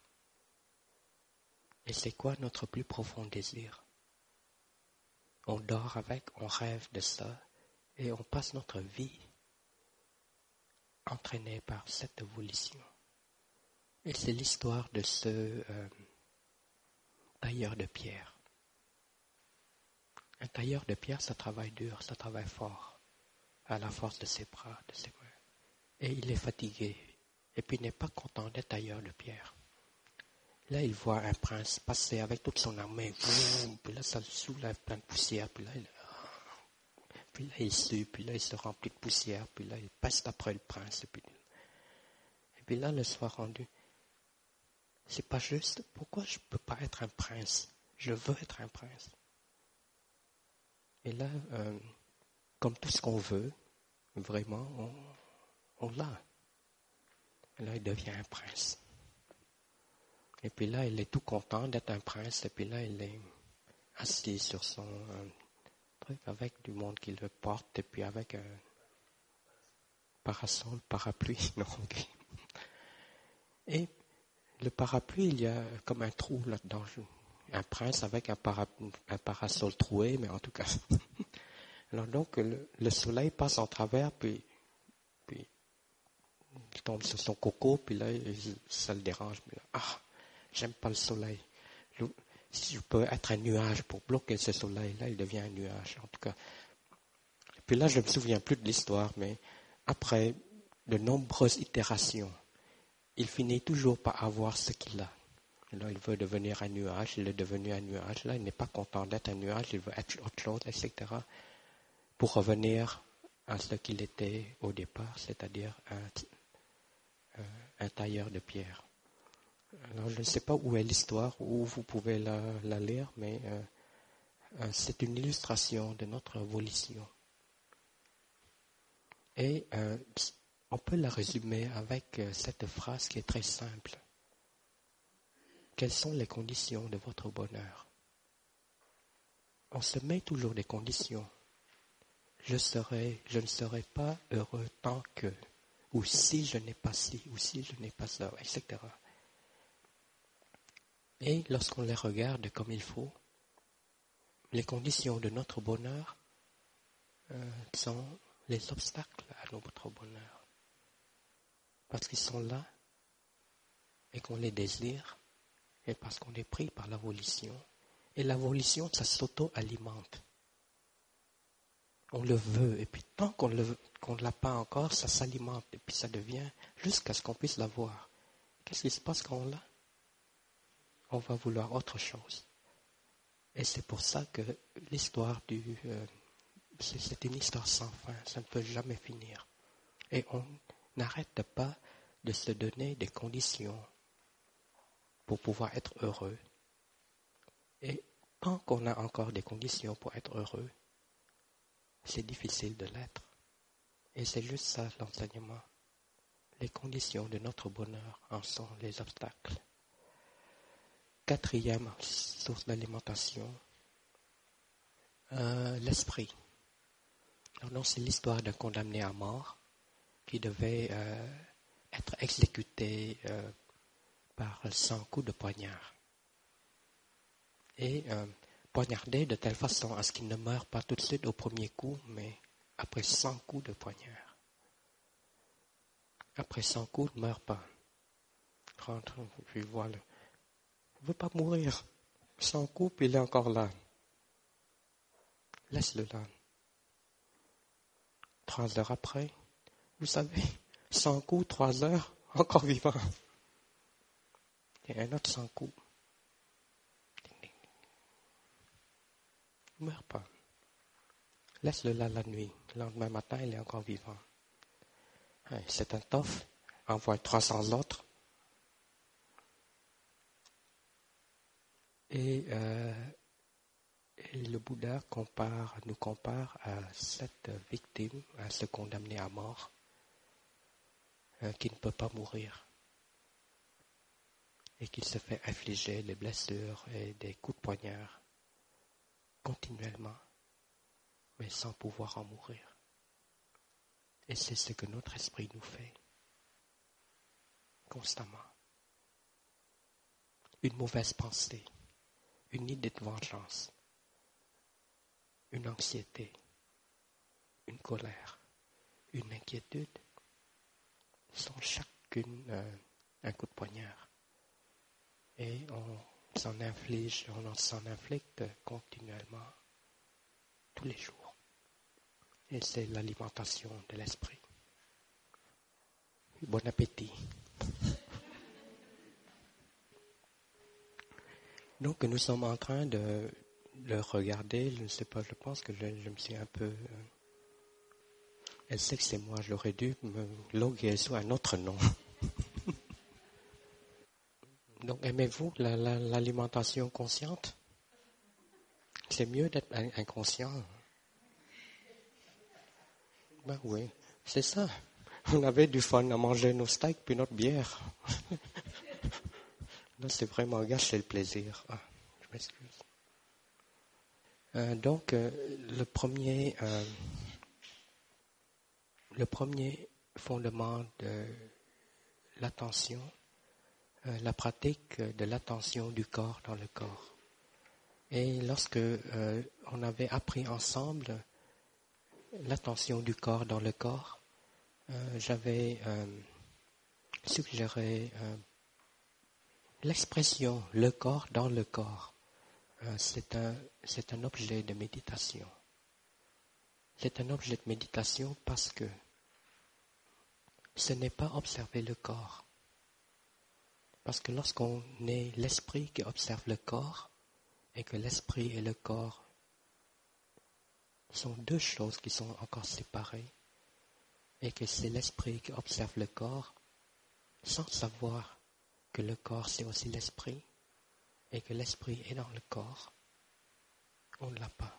Et c'est quoi notre plus profond désir? On dort avec, on rêve de ça, et on passe notre vie entraîné par cette volition. Et c'est l'histoire de ce tailleur de pierre. Un tailleur de pierre, ça travaille dur, ça travaille fort, à la force de ses bras, de ses mains. Et il est fatigué, et puis il n'est pas content d'être tailleur de pierre. Là, il voit un prince passer avec toute son armée, puis là, ça le soulève plein de poussière, puis là, il sue, puis là, il se remplit de poussière, puis là, il passe après le prince, et puis là, le soir rendu, c'est pas juste. Pourquoi je ne peux pas être un prince? Je veux être un prince. Et là, comme tout ce qu'on veut, vraiment, on l'a. Et là, il devient un prince. Et puis là, il est tout content d'être un prince. Et puis là, il est assis sur son truc avec du monde qui le porte. Et puis avec un parasol, parapluie. Non, okay. Et le parapluie, il y a comme un trou là-dedans. Un prince avec un parasol troué, mais en tout cas. Alors donc, le soleil passe en travers, puis il tombe sur son coco, puis là, ça le dérange. Puis là, j'aime pas le soleil. Si je peux être un nuage pour bloquer ce soleil-là, il devient un nuage, en tout cas. Puis là, je ne me souviens plus de l'histoire, mais après de nombreuses itérations, il finit toujours par avoir ce qu'il a. Là, il veut devenir un nuage, il est devenu un nuage. Là, il n'est pas content d'être un nuage, il veut être autre chose, etc. Pour revenir à ce qu'il était au départ, c'est-à-dire un tailleur de pierre. Alors, je ne sais pas où est l'histoire, où vous pouvez la lire, mais c'est une illustration de notre volition. Et on peut la résumer avec cette phrase qui est très simple. Quelles sont les conditions de votre bonheur? On se met toujours des conditions. Je ne serai pas heureux tant que, ou si je n'ai pas ci, ou si je n'ai pas ça, etc. Et lorsqu'on les regarde comme il faut, les conditions de notre bonheur sont les obstacles à notre bonheur. Parce qu'ils sont là et qu'on les désire et parce qu'on est pris par la volition. Et la volition, ça s'auto-alimente. On le veut et puis tant qu'on ne l'a pas encore, ça s'alimente et puis ça devient jusqu'à ce qu'on puisse l'avoir. Qu'est-ce qui se passe quand on l'a? On va vouloir autre chose. Et c'est pour ça que l'histoire c'est une histoire sans fin, ça ne peut jamais finir. Et on n'arrête pas de se donner des conditions pour pouvoir être heureux. Et tant qu'on a encore des conditions pour être heureux, c'est difficile de l'être. Et c'est juste ça l'enseignement. Les conditions de notre bonheur en sont les obstacles. Quatrième source d'alimentation, l'esprit. Alors, c'est l'histoire d'un condamné à mort qui devait être exécuté par 100 coups de poignard. Et poignardé de telle façon à ce qu'il ne meure pas tout de suite au premier coup, mais après 100 coups de poignard. Après 100 coups, il ne meurt pas. Rentre, puis voilà. Il ne veut pas mourir. 100 coups, puis il est encore là. Laisse-le là. 3 heures après, vous savez, 100 coups, 3 heures, encore vivant. Et un autre 100 coups. Il ne meurt pas. Laisse-le là la nuit. Le lendemain matin, il est encore vivant. C'est un tough. Envoie 300 autres. Et le Bouddha nous compare à cette victime, à ce condamné à mort, qui ne peut pas mourir. Et qui se fait infliger des blessures et des coups de poignard continuellement, mais sans pouvoir en mourir. Et c'est ce que notre esprit nous fait, constamment. Une mauvaise pensée, une idée de vengeance, une anxiété, une colère, une inquiétude, sont chacune un coup de poignard. Et on s'en inflicte continuellement, tous les jours. Et c'est l'alimentation de l'esprit. Bon appétit. Donc nous sommes en train de regarder, je ne sais pas, je pense que je me suis un peu... Elle sait que c'est moi, j'aurais dû me loguer sur un autre nom. Donc aimez-vous l'alimentation consciente? C'est mieux d'être inconscient. Ben oui, c'est ça. On avait du fun à manger nos steaks puis notre bière. Là, c'est vraiment gâcher le plaisir. Je m'excuse. Donc, le premier fondement de l'attention, la pratique de l'attention du corps dans le corps. Et lorsque on avait appris ensemble l'attention du corps dans le corps, j'avais suggéré l'expression « le corps dans le corps ». C'est un objet de méditation. C'est un objet de méditation parce que ce n'est pas observer le corps. Parce que lorsqu'on est l'esprit qui observe le corps, et que l'esprit et le corps sont deux choses qui sont encore séparées, et que c'est l'esprit qui observe le corps, sans savoir que le corps c'est aussi l'esprit, et que l'esprit est dans le corps, on ne l'a pas.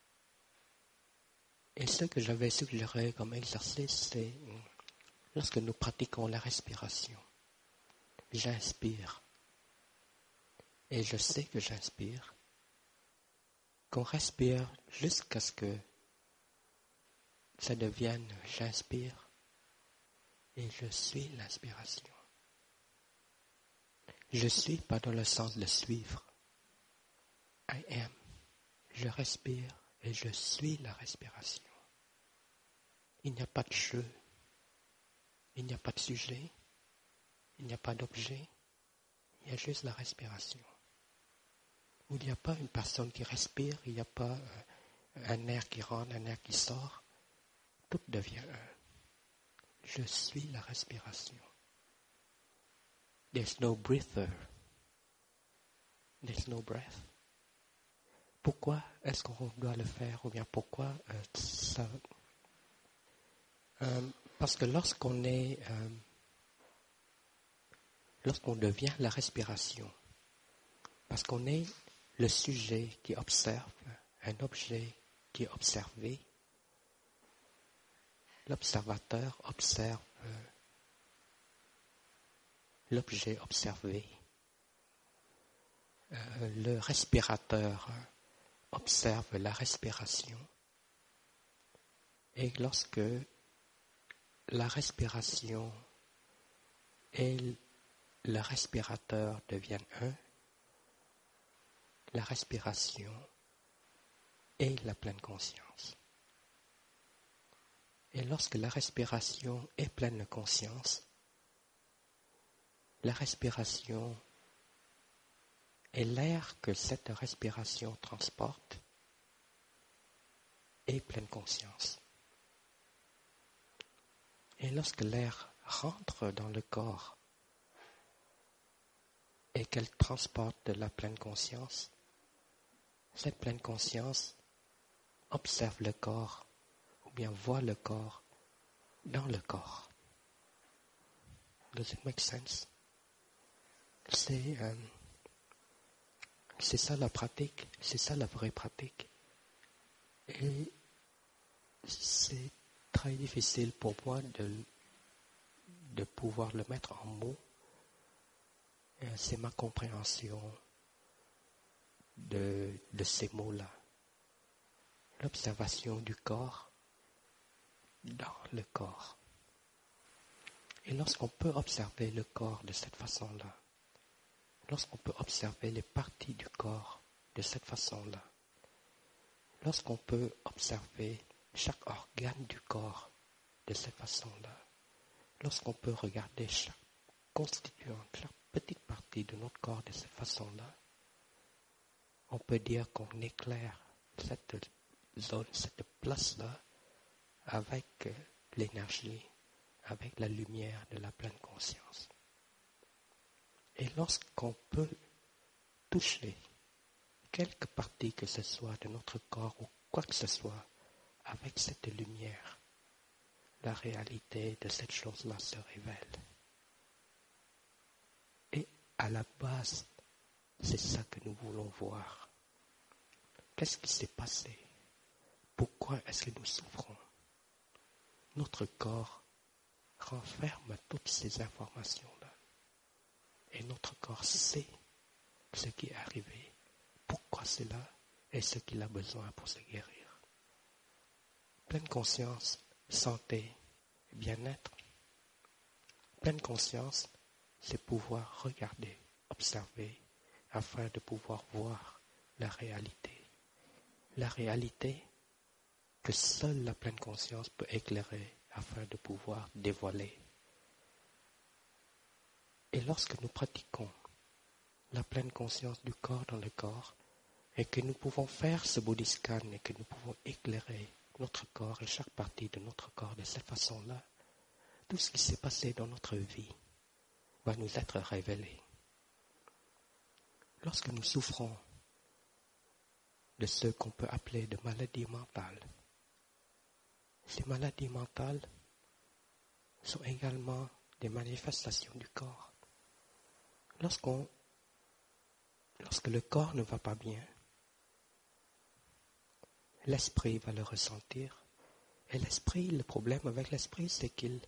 Et ce que j'avais suggéré comme exercice, c'est lorsque nous pratiquons la respiration. J'inspire. Et je sais que j'inspire. Qu'on respire jusqu'à ce que ça devienne j'inspire et je suis l'inspiration. Je suis pas dans le sens de suivre. I am. Je respire et je suis la respiration. Il n'y a pas de jeu. Il n'y a pas de sujet. Il n'y a pas d'objet. Il y a juste la respiration. Où il n'y a pas une personne qui respire, il n'y a pas un air qui rentre, un air qui sort. Tout devient un. Je suis la respiration. There's no breather. There's no breath. Pourquoi est-ce qu'on doit le faire? Ou bien pourquoi ça... parce que lorsqu'on devient la respiration, parce qu'on est le sujet qui observe, un objet qui est observé, l'observateur observe l'objet observé, le respirateur observe la respiration, et lorsque la respiration et le respirateur deviennent un, la respiration et la pleine conscience. Et lorsque la respiration est pleine de conscience, la respiration et l'air que cette respiration transporte est pleine conscience. Et lorsque l'air rentre dans le corps et qu'elle transporte de la pleine conscience, cette pleine conscience observe le corps ou bien voit le corps dans le corps. Does it make sense? C'est ça la pratique, c'est ça la vraie pratique. Et c'est très difficile pour moi de pouvoir le mettre en mots. C'est ma compréhension de ces mots-là. L'observation du corps dans le corps. Et lorsqu'on peut observer le corps de cette façon-là, lorsqu'on peut observer les parties du corps de cette façon-là, lorsqu'on peut observer chaque organe du corps de cette façon-là, lorsqu'on peut regarder chaque constituant, chaque petite partie de notre corps de cette façon-là, on peut dire qu'on éclaire cette zone, cette place-là avec l'énergie, avec la lumière de la pleine conscience. Et lorsqu'on peut toucher quelque partie que ce soit de notre corps ou quoi que ce soit avec cette lumière, la réalité de cette chose-là se révèle. Et à la base, c'est ça que nous voulons voir. Qu'est-ce qui s'est passé? Pourquoi est-ce que nous souffrons? Notre corps renferme toutes ces informations-là. Et notre corps sait ce qui est arrivé, pourquoi c'est là et ce qu'il a besoin pour se guérir. Pleine conscience, santé, bien-être. Pleine conscience, c'est pouvoir regarder, observer, afin de pouvoir voir la réalité. La réalité que seule la pleine conscience peut éclairer afin de pouvoir dévoiler. Et lorsque nous pratiquons la pleine conscience du corps dans le corps, et que nous pouvons faire ce body scan et que nous pouvons éclairer notre corps et chaque partie de notre corps de cette façon-là, tout ce qui s'est passé dans notre vie va nous être révélé. Lorsque nous souffrons de ce qu'on peut appeler de maladies mentales, ces maladies mentales sont également des manifestations du corps. Lorsque le corps ne va pas bien, l'esprit va le ressentir. Et l'esprit, le problème avec l'esprit, c'est qu'il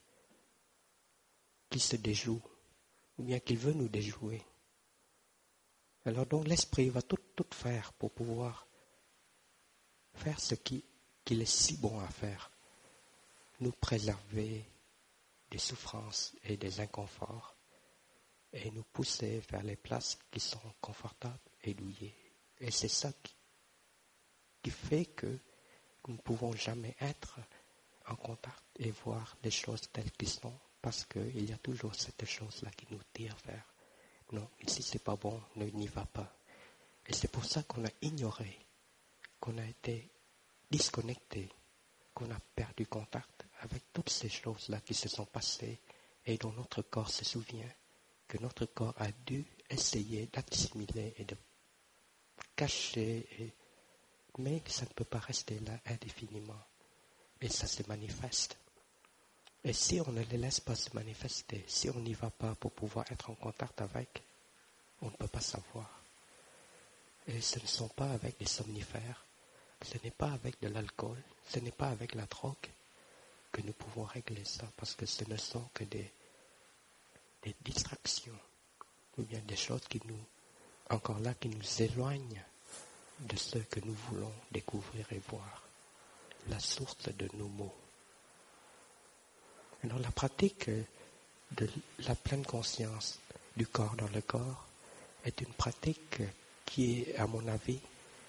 se déjoue, ou bien qu'il veut nous déjouer. Alors donc l'esprit va tout faire pour pouvoir faire ce qu'il est si bon à faire, nous préserver des souffrances et des inconforts, et nous pousser vers les places qui sont confortables et douillées. Et c'est ça qui fait que nous ne pouvons jamais être en contact et voir les choses telles qu'elles sont, parce qu'il y a toujours cette chose-là qui nous tire vers non, ici c'est pas bon, ne n'y va pas. Et c'est pour ça qu'on a ignoré, qu'on a été disconnecté, qu'on a perdu contact avec toutes ces choses-là qui se sont passées et dont notre corps se souvient, que notre corps a dû essayer d'assimiler et de cacher, mais ça ne peut pas rester là indéfiniment. Et ça se manifeste. Et si on ne les laisse pas se manifester, si on n'y va pas pour pouvoir être en contact avec, on ne peut pas savoir. Et ce ne sont pas avec des somnifères, ce n'est pas avec de l'alcool, ce n'est pas avec la drogue que nous pouvons régler ça, parce que ce ne sont que des distractions, ou bien des choses qui nous éloignent de ce que nous voulons découvrir et voir, la source de nos maux. Alors la pratique de la pleine conscience du corps dans le corps est une pratique qui est, à mon avis,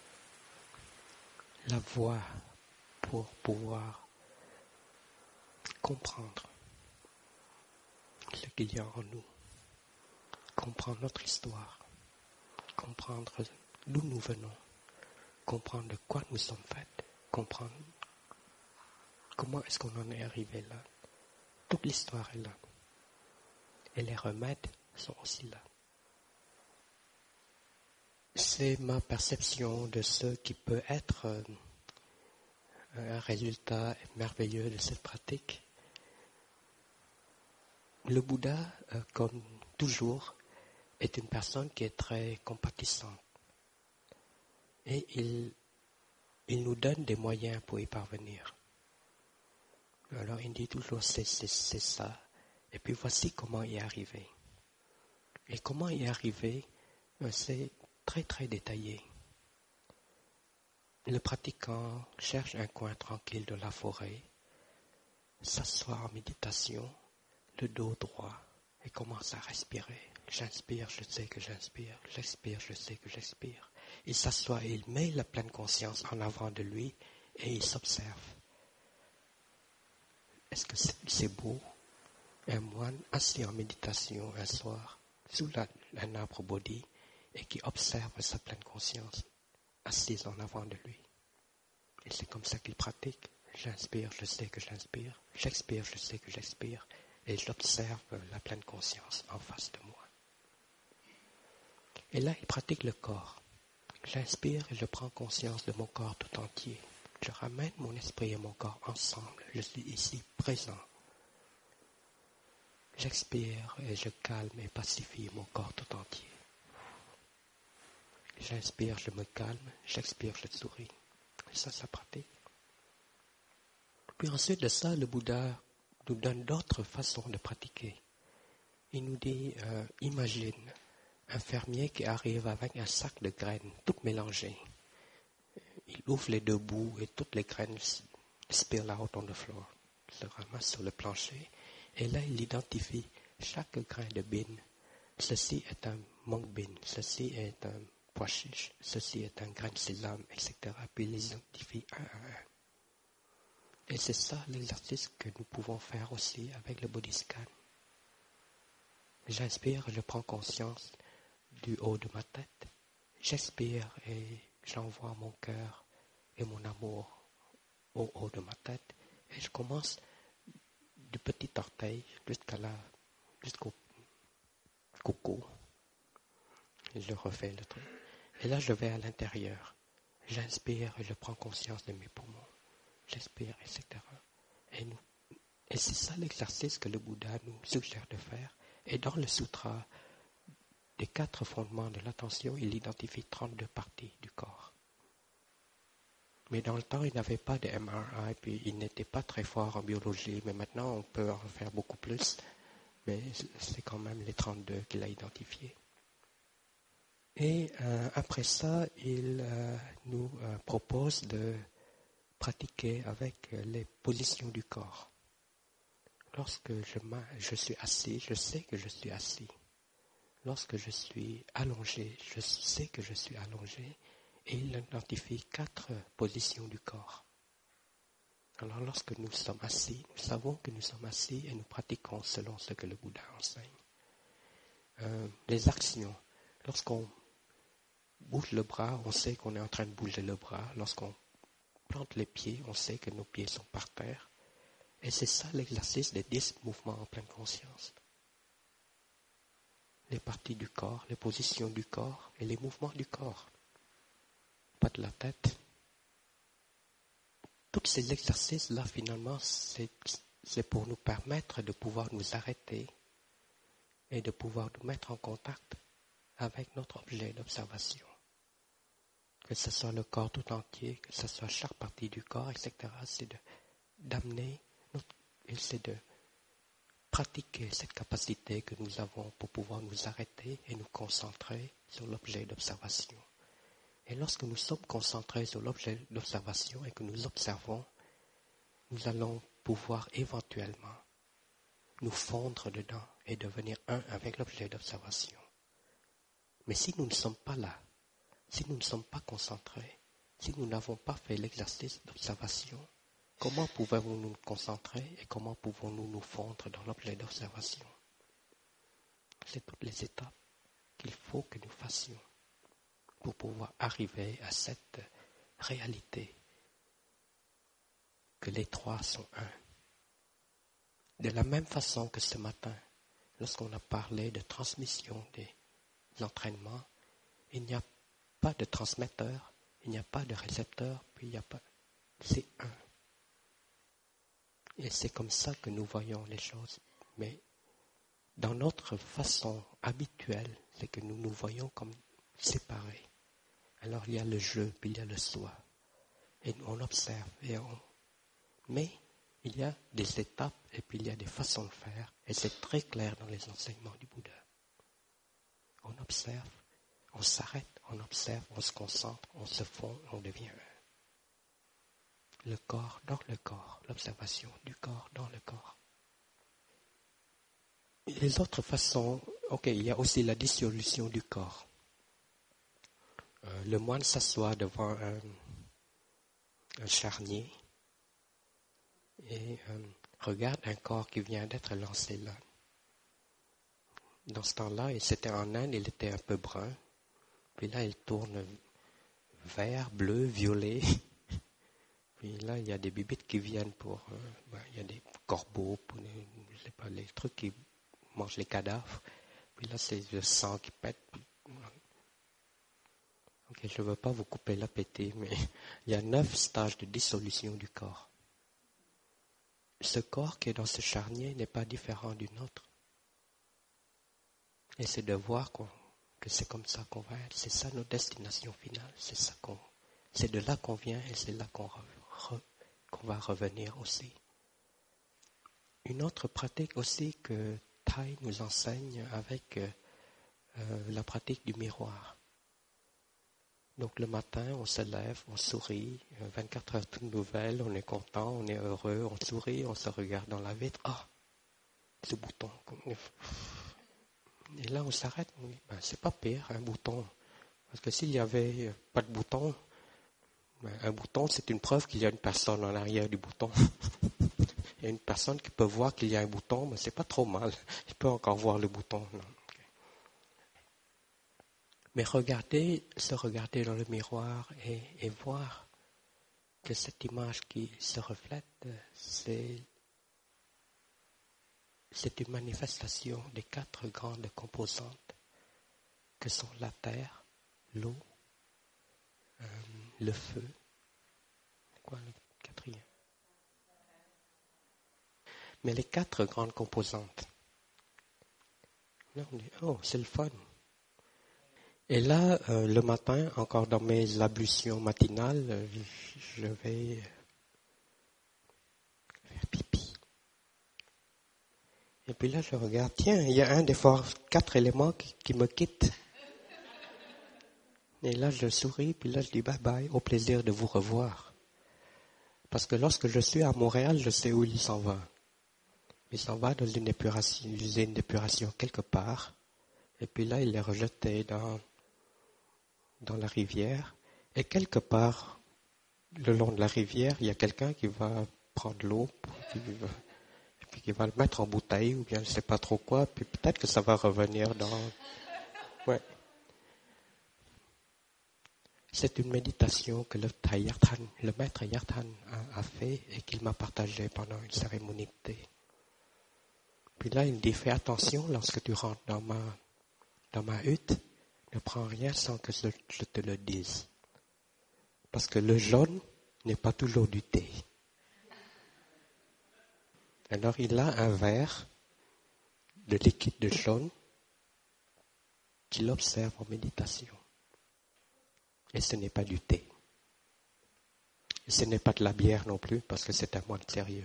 la voie pour pouvoir comprendre ce qu'il y a en nous, comprendre notre histoire, comprendre d'où nous venons, comprendre de quoi nous sommes faits, comprendre comment est-ce qu'on en est arrivé là. Toute l'histoire est là. Et les remèdes sont aussi là. C'est ma perception de ce qui peut être un résultat merveilleux de cette pratique. Le Bouddha, comme toujours, est une personne qui est très compatissante. Et il nous donne des moyens pour y parvenir. Alors il dit toujours c'est ça. Et puis voici comment y arriver. Et comment y arriver, c'est très très détaillé. Le pratiquant cherche un coin tranquille de la forêt, s'assoit en méditation, le dos droit, et commence à respirer. J'inspire, je sais que j'inspire. J'expire, je sais que j'expire. Il s'assoit et il met la pleine conscience en avant de lui et il s'observe. Est-ce que c'est beau, un moine assis en méditation un soir, sous un arbre bodhi, et qui observe sa pleine conscience, assise en avant de lui. Et c'est comme ça qu'il pratique. J'inspire, je sais que j'inspire. J'expire, je sais que j'expire. Et j'observe la pleine conscience en face de moi. Et là, il pratique le corps. J'inspire et je prends conscience de mon corps tout entier. Je ramène mon esprit et mon corps ensemble. Je suis ici présent. J'expire et je calme et pacifie mon corps tout entier. J'inspire, je me calme. J'expire, je souris. Et ça pratique. Puis ensuite de ça, le Bouddha nous donne d'autres façons de pratiquer. Il nous dit, imagine un fermier qui arrive avec un sac de graines, toutes mélangées. Il ouvre les deux bouts et toutes les graines spill out on the floor, se ramassent sur le plancher. Et là, il identifie chaque grain de bin ceci est un mung bean, ceci est un pois chiche, ceci est un grain de sésame, etc. Puis il les identifie un à un. Et c'est ça l'exercice que nous pouvons faire aussi avec le body scan. J'inspire, je prends conscience du haut de ma tête. J'expire et j'envoie mon cœur et mon amour au haut de ma tête. Et je commence du petit orteil jusqu'au coucou. Et je refais le truc. Et là, je vais à l'intérieur. J'inspire et je prends conscience de mes poumons. J'expire, etc. Et c'est ça l'exercice que le Bouddha nous suggère de faire. Et dans le sutra des 4 fondements de l'attention, il identifie 32 parties du corps. Mais dans le temps, il n'avait pas de MRI, puis il n'était pas très fort en biologie. Mais maintenant, on peut en faire beaucoup plus. Mais c'est quand même les 32 qu'il a identifiés. Et après ça, il nous propose de pratiquer avec les positions du corps. Lorsque je suis assis, je sais que je suis assis. Lorsque je suis allongé, je sais que je suis allongé. Et il identifie 4 positions du corps. Alors lorsque nous sommes assis, nous savons que nous sommes assis et nous pratiquons selon ce que le Bouddha enseigne. Les actions. Lorsqu'on bouge le bras, on sait qu'on est en train de bouger le bras. Lorsqu'on plante les pieds, on sait que nos pieds sont par terre. Et c'est ça l'exercice des 10 mouvements en pleine conscience. Les parties du corps, les positions du corps et les mouvements du corps. Pas de la tête. Tous ces exercices-là, finalement, c'est pour nous permettre de pouvoir nous arrêter et de pouvoir nous mettre en contact avec notre objet d'observation. Que ce soit le corps tout entier, que ce soit chaque partie du corps, etc. C'est d'amener et c'est de pratiquer cette capacité que nous avons pour pouvoir nous arrêter et nous concentrer sur l'objet d'observation. Et lorsque nous sommes concentrés sur l'objet d'observation et que nous observons, nous allons pouvoir éventuellement nous fondre dedans et devenir un avec l'objet d'observation. Mais si nous ne sommes pas là, si nous ne sommes pas concentrés, si nous n'avons pas fait l'exercice d'observation, comment pouvons-nous nous concentrer et comment pouvons-nous nous fondre dans l'objet d'observation? C'est toutes les étapes qu'il faut que nous fassions pour pouvoir arriver à cette réalité que les 3 sont un. De la même façon que ce matin, lorsqu'on a parlé de transmission des entraînements, il n'y a pas de transmetteur, il n'y a pas de récepteur, puis il n'y a pas... C'est un. Et c'est comme ça que nous voyons les choses. Mais dans notre façon habituelle, c'est que nous nous voyons comme séparés. Alors il y a le je, puis il y a le soi. Et on observe. Mais il y a des étapes et puis il y a des façons de faire. Et c'est très clair dans les enseignements du Bouddha. On observe, on s'arrête, on observe, on se concentre, on se fond, on devient un. Le corps dans le corps, l'observation du corps dans le corps. Les autres façons, il y a aussi la dissolution du corps. Le moine s'assoit devant un charnier et regarde un corps qui vient d'être lancé là. Dans ce temps-là, c'était en Inde, il était un peu brun. Puis là, il tourne vert, bleu, violet. Puis là, il y a des bibites qui viennent il y a des corbeaux, je sais pas, les trucs qui mangent les cadavres. Puis là, c'est le sang qui pète. Je ne veux pas vous couper l'appétit, mais il y a 9 stages de dissolution du corps. Ce corps qui est dans ce charnier n'est pas différent du nôtre. Et c'est de voir que c'est comme ça qu'on va être. C'est ça notre destination finale. C'est de là qu'on vient et c'est là qu'on va revenir aussi. Une autre pratique aussi que Thai nous enseigne avec la pratique du miroir. Donc le matin, on se lève, on sourit, 24 heures toutes nouvelles, on est content, on est heureux, on sourit, on se regarde dans la vitre. Ah, ce bouton. Et là, on s'arrête, on dit, c'est pas pire, un bouton. Parce que s'il n'y avait pas de bouton, un bouton, c'est une preuve qu'il y a une personne en arrière du bouton. Il y a une personne qui peut voir qu'il y a un bouton, mais c'est pas trop mal. Il peut encore voir le bouton. Non. Mais se regarder dans le miroir et voir que cette image qui se reflète, c'est une manifestation des 4 grandes composantes que sont la terre, l'eau, le feu. Quoi le quatrième? Mais les 4 grandes composantes. Là, on dit, oh, c'est le fun. Et là, le matin, encore dans mes ablutions matinales, je vais faire pipi. Et puis là, je regarde, tiens, il y a un des 4 éléments qui me quitte. Et là, je souris, puis là, je dis bye bye, au plaisir de vous revoir. Parce que lorsque je suis à Montréal, je sais où il s'en va. Il s'en va dans une usine d'épuration quelque part. Et puis là, il est rejeté dans la rivière. Et quelque part, le long de la rivière, il y a quelqu'un qui va prendre l'eau, et puis qui va le mettre en bouteille, ou bien je ne sais pas trop quoi, puis peut-être que ça va revenir dans... Ouais. C'est une méditation que le maître Yartan a fait et qu'il m'a partagé pendant une cérémonie de thé. Puis là, il me dit, fais attention lorsque tu rentres dans ma hutte, ne prends rien sans que je te le dise. Parce que le jaune n'est pas toujours du thé. Alors il a un verre de liquide de jaune qu'il observe en méditation. Et ce n'est pas du thé. Et ce n'est pas de la bière non plus, parce que c'est un moine sérieux.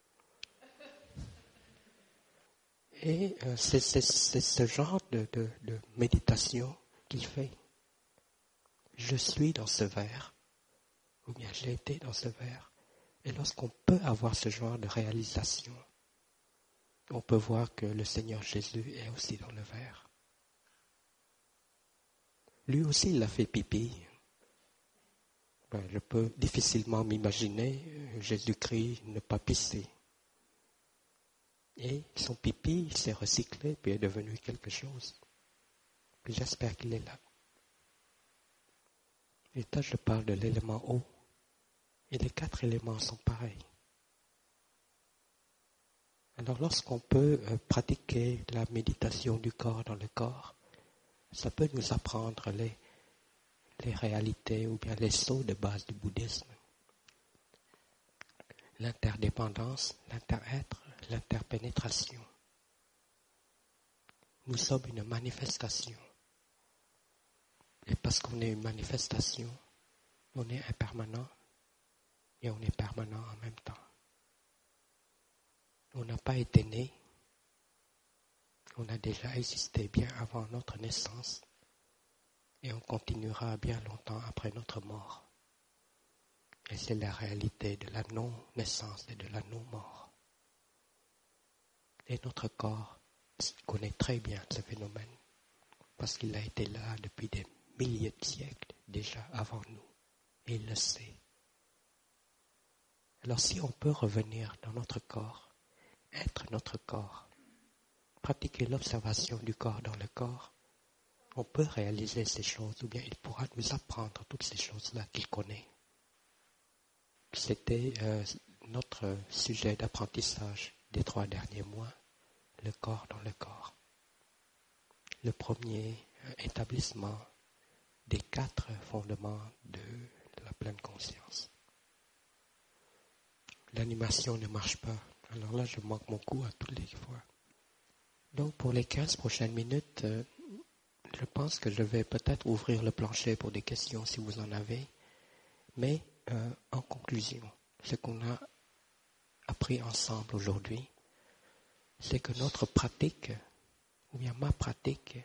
Et c'est ce genre de méditation qu'il fait. Je suis dans ce verre, ou bien j'ai été dans ce verre. Et lorsqu'on peut avoir ce genre de réalisation, on peut voir que le Seigneur Jésus est aussi dans le verre. Lui aussi, il a fait pipi. Je peux difficilement m'imaginer Jésus-Christ ne pas pisser. Et son pipi s'est recyclé, puis est devenu quelque chose. Puis j'espère qu'il est là. Et là, je parle de l'élément eau. Et les 4 éléments sont pareils. Alors, lorsqu'on peut pratiquer la méditation du corps dans le corps, ça peut nous apprendre les réalités ou bien les sauts de base du bouddhisme. L'interdépendance, l'inter-être, l'interpénétration. Nous sommes une manifestation. Et parce qu'on est une manifestation, on est impermanent et on est permanent en même temps. On n'a pas été né, on a déjà existé bien avant notre naissance et on continuera bien longtemps après notre mort. Et c'est la réalité de la non-naissance et de la non-mort. Et notre corps connaît très bien ce phénomène parce qu'il a été là depuis des milliers de siècles déjà avant nous. Et il le sait. Alors si on peut revenir dans notre corps, être notre corps, pratiquer l'observation du corps dans le corps, on peut réaliser ces choses, ou bien il pourra nous apprendre toutes ces choses-là qu'il connaît. C'était notre sujet d'apprentissage des 3 derniers mois, le corps dans le corps. Le premier établissement des 4 fondements de la pleine conscience. L'animation ne marche pas. Alors là, je manque mon coup à toutes les fois. Donc, pour les 15 prochaines minutes, je pense que je vais peut-être ouvrir le plancher pour des questions si vous en avez. Mais, en conclusion, ce qu'on a appris ensemble aujourd'hui, c'est que notre pratique, ou bien ma pratique,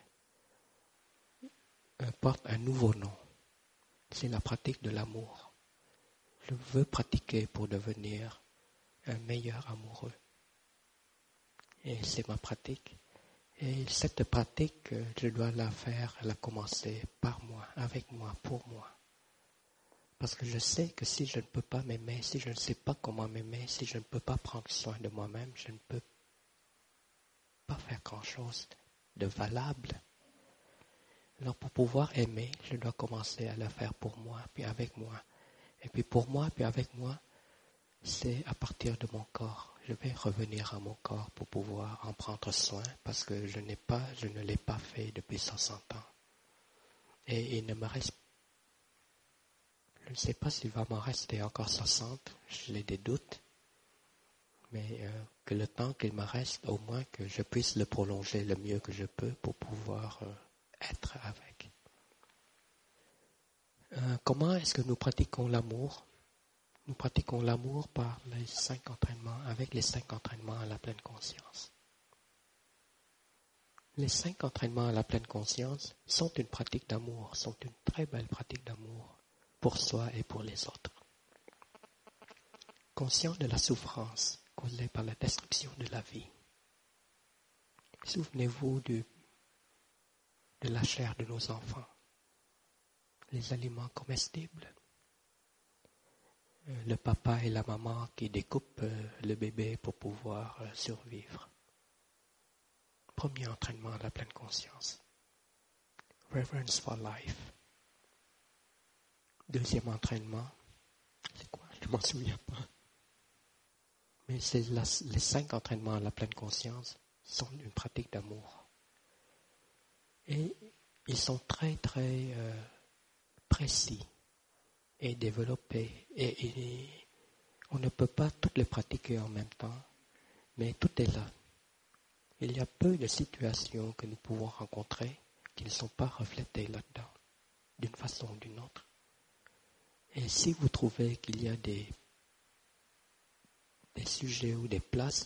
porte un nouveau nom. C'est la pratique de l'amour. Je veux pratiquer pour devenir un meilleur amoureux. Et c'est ma pratique. Et cette pratique, je dois la commencer par moi, avec moi, pour moi. Parce que je sais que si je ne peux pas m'aimer, si je ne sais pas comment m'aimer, si je ne peux pas prendre soin de moi-même, je ne peux pas faire grand-chose de valable. Alors pour pouvoir aimer, je dois commencer à le faire pour moi, puis avec moi. Et puis pour moi, puis avec moi, c'est à partir de mon corps. Je vais revenir à mon corps pour pouvoir en prendre soin parce que je ne l'ai pas fait depuis 60 ans. Et il ne me reste, je ne sais pas s'il va m'en rester encore 60, j'ai des doutes, mais que le temps qu'il me reste, au moins que je puisse le prolonger le mieux que je peux pour pouvoir être avec. Comment est-ce que nous pratiquons l'amour? Nous pratiquons l'amour par les 5 entraînements, avec les 5 entraînements à la pleine conscience. Les 5 entraînements à la pleine conscience sont une pratique d'amour, sont une très belle pratique d'amour pour soi et pour les autres. Conscient de la souffrance causée par la destruction de la vie. Souvenez-vous de la chair de nos enfants, les aliments comestibles, le papa et la maman qui découpent le bébé pour pouvoir survivre. Premier entraînement à la pleine conscience. Reverence for life. Deuxième entraînement. C'est quoi? Je ne m'en souviens pas. Mais les 5 entraînements à la pleine conscience sont une pratique d'amour. Et ils sont très, très précis et développés. Et on ne peut pas toutes les pratiquer en même temps, mais tout est là. Il y a peu de situations que nous pouvons rencontrer qui ne sont pas reflétées là-dedans, d'une façon ou d'une autre. Et si vous trouvez qu'il y a des sujets ou des places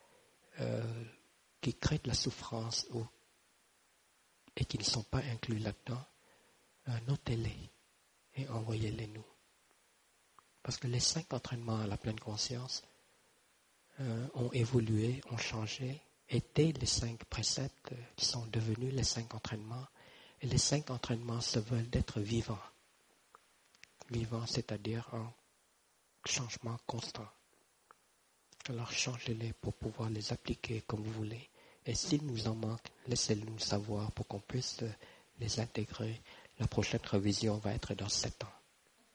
qui créent de la souffrance et qui ne sont pas inclus là-dedans, notez-les et envoyez-les nous. Parce que les 5 entraînements à la pleine conscience ont évolué, ont changé, étaient les 5 préceptes qui sont devenus les 5 entraînements. Et les 5 entraînements se veulent d'être vivants. Vivants, c'est-à-dire en changement constant. Alors changez-les pour pouvoir les appliquer comme vous voulez. Et s'il nous en manque, laissez-le-nous savoir pour qu'on puisse les intégrer. La prochaine révision va être dans 7 ans.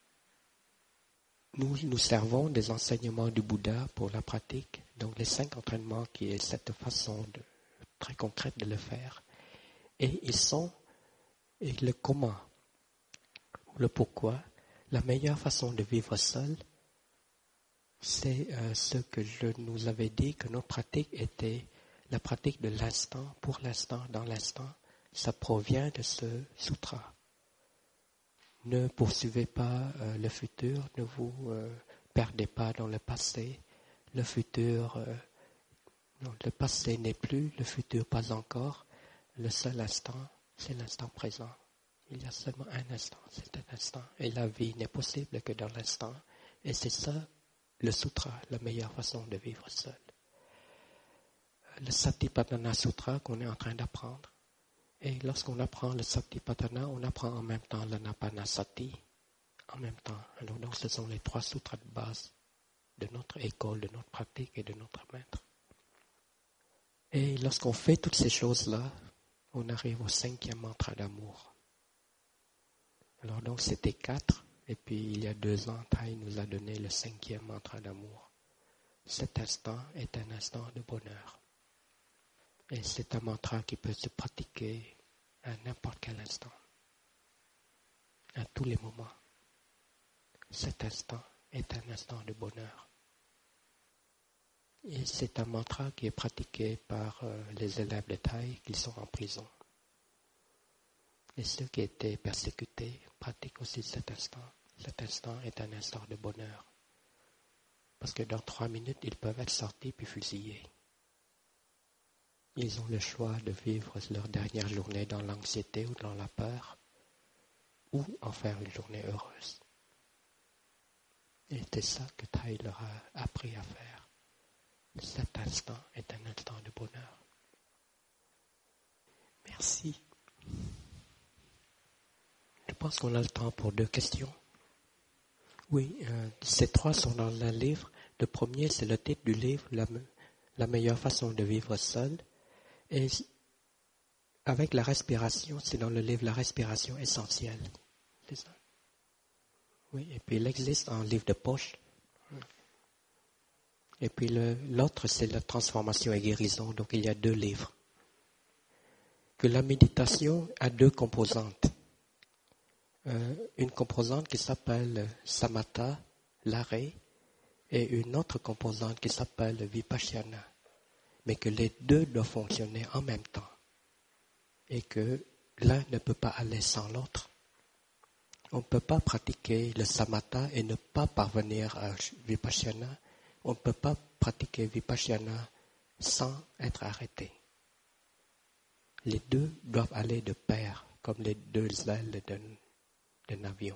Nous servons des enseignements du Bouddha pour la pratique, donc les 5 entraînements qui est cette façon très concrète de le faire. Et le comment, le pourquoi, la meilleure façon de vivre seul, c'est ce que je nous avais dit, que notre pratique était la pratique de l'instant, pour l'instant, dans l'instant. Ça provient de ce sutra. Ne poursuivez pas le futur, ne vous perdez pas dans le passé. Le futur, le passé n'est plus, le futur pas encore. Le seul instant, c'est l'instant présent. Il y a seulement un instant, c'est un instant. Et la vie n'est possible que dans l'instant. Et c'est ça, le sutra, la meilleure façon de vivre seul. Le Satipatthana Sutra qu'on est en train d'apprendre. Et lorsqu'on apprend le Satipatthana, on apprend en même temps l'Anapanasati, en même temps. Alors donc ce sont les 3 sutras de base de notre école, de notre pratique et de notre maître. Et lorsqu'on fait toutes ces choses-là, on arrive au 5e mantra d'amour. Alors donc c'était 4, et puis il y a 2 ans, Thay nous a donné le 5e mantra d'amour. Cet instant est un instant de bonheur. Et c'est un mantra qui peut se pratiquer à n'importe quel instant, à tous les moments. Cet instant est un instant de bonheur. Et c'est un mantra qui est pratiqué par les élèves de Thay qui sont en prison. Et ceux qui étaient persécutés pratiquent aussi cet instant. Cet instant est un instant de bonheur. Parce que dans 3 minutes, ils peuvent être sortis puis fusillés. Ils ont le choix de vivre leur dernière journée dans l'anxiété ou dans la peur, ou en faire une journée heureuse. Et c'est ça que Thay leur a appris à faire. Cet instant est un instant de bonheur. Merci. Je pense qu'on a le temps pour 2 questions. Oui, ces 3 sont dans le livre. Le premier, c'est le titre du livre, la meilleure façon de vivre seul. Et avec la respiration, c'est dans le livre La respiration essentielle. C'est ça? Oui, et puis il existe en livre de poche. Et puis l'autre, c'est la transformation et guérison. Donc il y a 2 livres. Que la méditation a 2 composantes. Une composante qui s'appelle samatha, l'arrêt, et une autre composante qui s'appelle vipassana. Mais que les 2 doivent fonctionner en même temps. Et que l'un ne peut pas aller sans l'autre. On ne peut pas pratiquer le samatha et ne pas parvenir à vipassana. On ne peut pas pratiquer vipassana sans être arrêté. Les 2 doivent aller de pair, comme les 2 ailes d'un avion.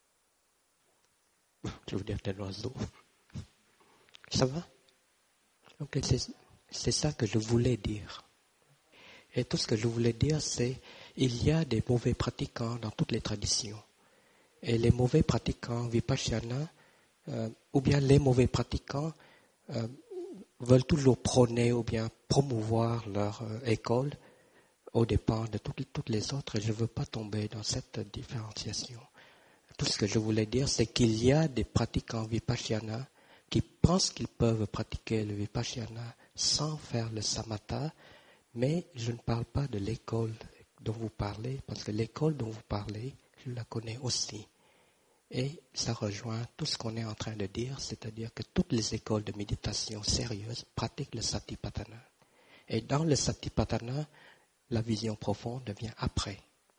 Je veux dire d'un oiseau. Ça va? Donc c'est ça que je voulais dire. Et tout ce que je voulais dire, c'est il y a des mauvais pratiquants dans toutes les traditions. Et les mauvais pratiquants vipassana, ou bien les mauvais pratiquants, veulent toujours prôner ou bien promouvoir leur école aux dépens de toutes les autres. Et je ne veux pas tomber dans cette différenciation. Tout ce que je voulais dire, c'est qu'il y a des pratiquants vipassana qui pensent qu'ils peuvent pratiquer le vipassana sans faire le samatha, mais je ne parle pas de l'école dont vous parlez, parce que l'école dont vous parlez, je la connais aussi. Et ça rejoint tout ce qu'on est en train de dire, c'est-à-dire que toutes les écoles de méditation sérieuses pratiquent le satipatthana. Et dans le satipatthana, la vision profonde vient après.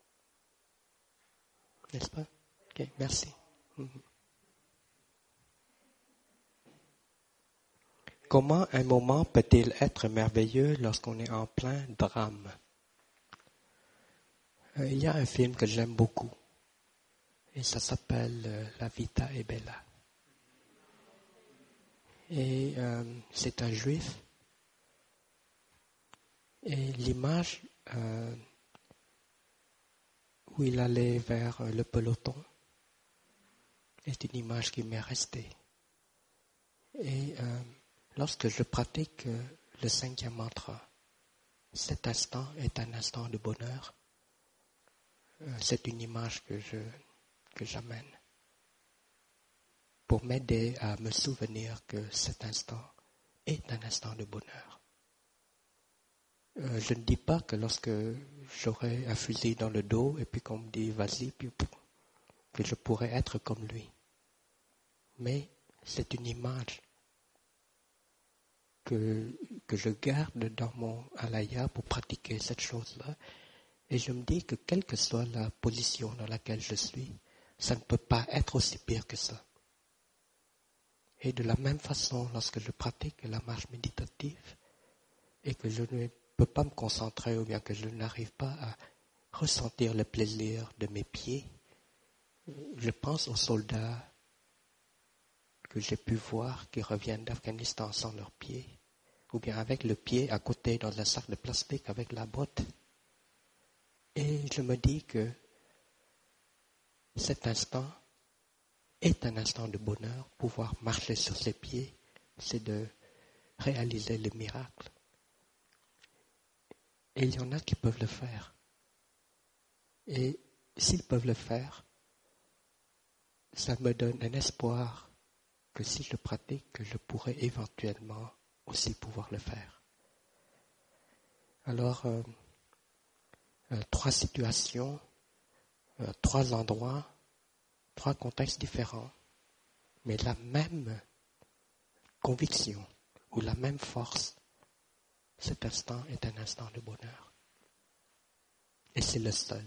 N'est-ce pas? Ok, merci. Comment un moment peut-il être merveilleux lorsqu'on est en plein drame? Il y a un film que j'aime beaucoup. Et ça s'appelle La Vita è Bella. Et c'est un juif. Et l'image où il allait vers le peloton est une image qui m'est restée. Et lorsque je pratique le 5e mantra, cet instant est un instant de bonheur. C'est une image que j'amène pour m'aider à me souvenir que cet instant est un instant de bonheur. Je ne dis pas que lorsque j'aurai un fusil dans le dos et puis qu'on me dit vas-y, puis que je pourrais être comme lui. Mais c'est une image que je garde dans mon alaya pour pratiquer cette chose-là. Et je me dis que quelle que soit la position dans laquelle je suis, ça ne peut pas être aussi pire que ça. Et de la même façon, lorsque je pratique la marche méditative et que je ne peux pas me concentrer ou bien que je n'arrive pas à ressentir le plaisir de mes pieds, je pense aux soldats que j'ai pu voir qui reviennent d'Afghanistan sans leurs pieds, ou bien avec le pied à côté dans un sac de plastique avec la botte. Et je me dis que cet instant est un instant de bonheur. Pouvoir marcher sur ses pieds, c'est de réaliser le miracle. Et il y en a qui peuvent le faire. Et s'ils peuvent le faire, ça me donne un espoir que si je pratique, que je pourrais éventuellement aussi pouvoir le faire. Alors, 3 situations, 3 endroits, 3 contextes différents, mais la même conviction ou la même force. Cet instant est un instant de bonheur. Et c'est le seul.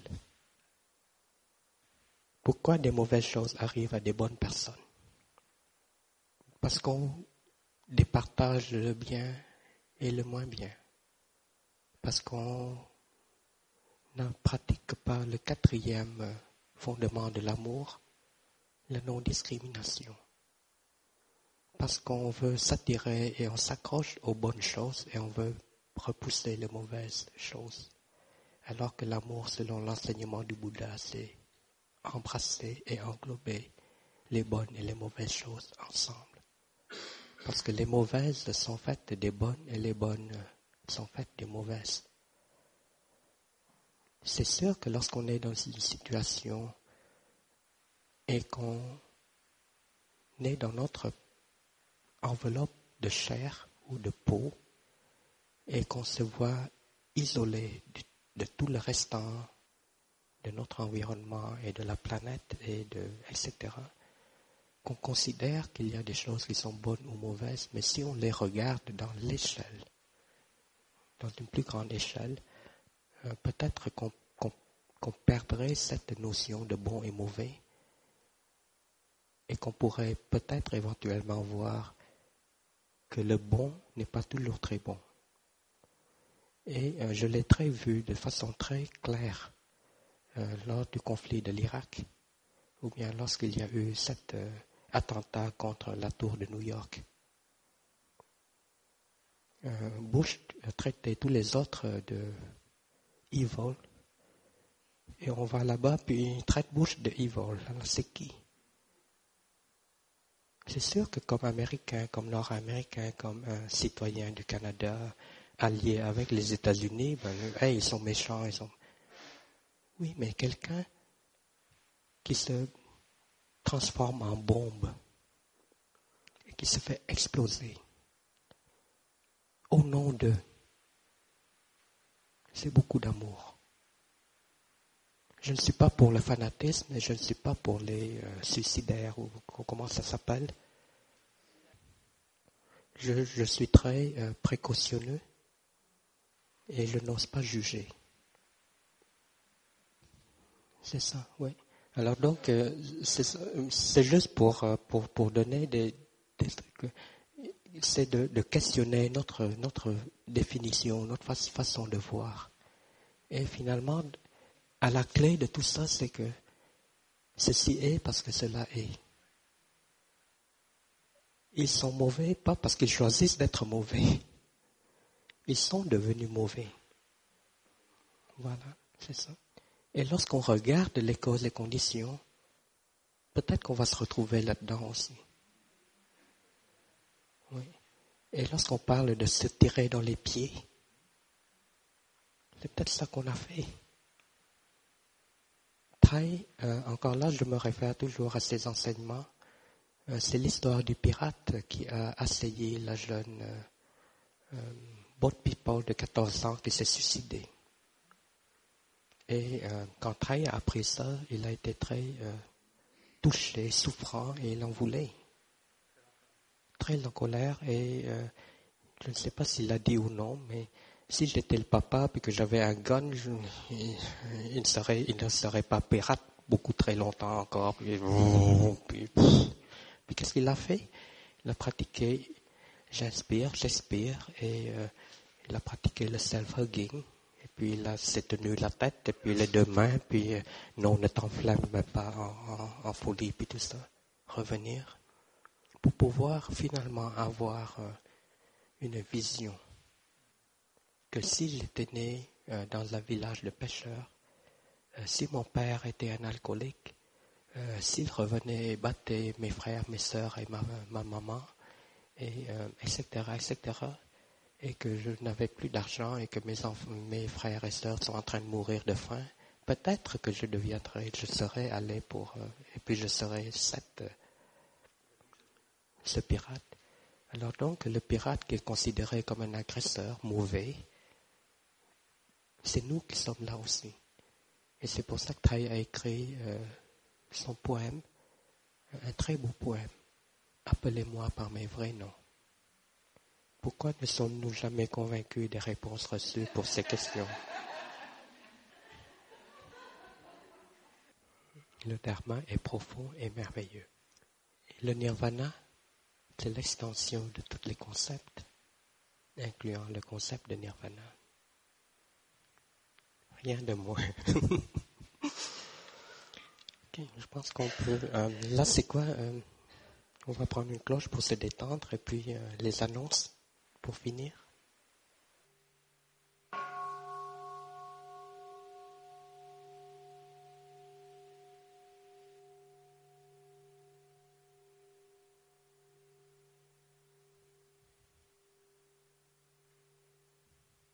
Pourquoi des mauvaises choses arrivent à des bonnes personnes? Parce qu'on départage le bien et le moins bien. Parce qu'on ne pratique pas le 4e fondement de l'amour, la non-discrimination. Parce qu'on veut s'attirer et on s'accroche aux bonnes choses et on veut repousser les mauvaises choses. Alors que l'amour, selon l'enseignement du Bouddha, c'est embrasser et englober les bonnes et les mauvaises choses ensemble. Parce que les mauvaises sont faites des bonnes et les bonnes sont faites des mauvaises. C'est sûr que lorsqu'on est dans une situation et qu'on est dans notre enveloppe de chair ou de peau et qu'on se voit isolé de tout le restant de notre environnement et de la planète etc., qu'on considère qu'il y a des choses qui sont bonnes ou mauvaises, mais si on les regarde dans l'échelle, dans une plus grande échelle, peut-être qu'on perdrait cette notion de bon et mauvais et qu'on pourrait peut-être éventuellement voir que le bon n'est pas toujours très bon. Et je l'ai vu de façon très claire lors du conflit de l'Irak, ou bien lorsqu'il y a eu cet attentat contre la tour de New York. Bush traitait tous les autres de evil, et on va là-bas, puis il traite Bush de evil. Alors c'est qui? C'est sûr que comme Américain, comme Nord-Américain, comme un citoyen du Canada, allié avec les États-Unis, ils sont méchants, Oui, mais quelqu'un qui se transforme en bombe et qui se fait exploser au nom de... C'est beaucoup d'amour. Je ne suis pas pour le fanatisme et je ne suis pas pour les suicidaires ou comment ça s'appelle. Je suis très précautionneux et je n'ose pas juger. C'est ça, oui. Alors donc, c'est juste pour donner des trucs. C'est de questionner notre définition, notre façon de voir. Et finalement, à la clé de tout ça, c'est que ceci est parce que cela est. Ils sont mauvais, pas parce qu'ils choisissent d'être mauvais. Ils sont devenus mauvais. Voilà, c'est ça. Et lorsqu'on regarde les causes et conditions, peut-être qu'on va se retrouver là-dedans aussi. Oui. Et lorsqu'on parle de se tirer dans les pieds, c'est peut-être ça qu'on a fait. Encore là, je me réfère toujours à ces enseignements. C'est l'histoire du pirate qui a assailli la jeune boat people de 14 ans qui s'est suicidée. Et quand Thai a appris ça, il a été très touché, souffrant, et il en voulait. Très en colère, et je ne sais pas s'il l'a dit ou non, mais si j'étais le papa et que j'avais un gun, il ne serait pas pirate beaucoup très longtemps encore. Puis qu'est-ce qu'il a fait? Il a pratiqué j'inspire, j'expire, et il a pratiqué le self-hugging. Et puis il s'est tenu la tête, et puis les deux mains, puis non, ne t'enflamme pas en folie, puis tout ça. Revenir pour pouvoir finalement avoir une vision que s'il était né dans un village de pêcheurs, si mon père était un alcoolique, s'il revenait et battait mes frères, mes sœurs et ma maman, etc., et que je n'avais plus d'argent et que mes frères et sœurs sont en train de mourir de faim, peut-être que je serais allé et puis je serais ce pirate. Alors donc, le pirate qui est considéré comme un agresseur mauvais, c'est nous qui sommes là aussi. Et c'est pour ça que Thai a écrit son poème, un très beau poème. Appelez-moi par mes vrais noms. Pourquoi ne sommes-nous jamais convaincus des réponses reçues pour ces questions? Le dharma est profond et merveilleux. Et le nirvana, c'est l'extension de tous les concepts, incluant le concept de nirvana. Rien de moins. Okay, je pense qu'on peut... là, c'est quoi on va prendre une cloche pour se détendre et puis les annonces pour finir.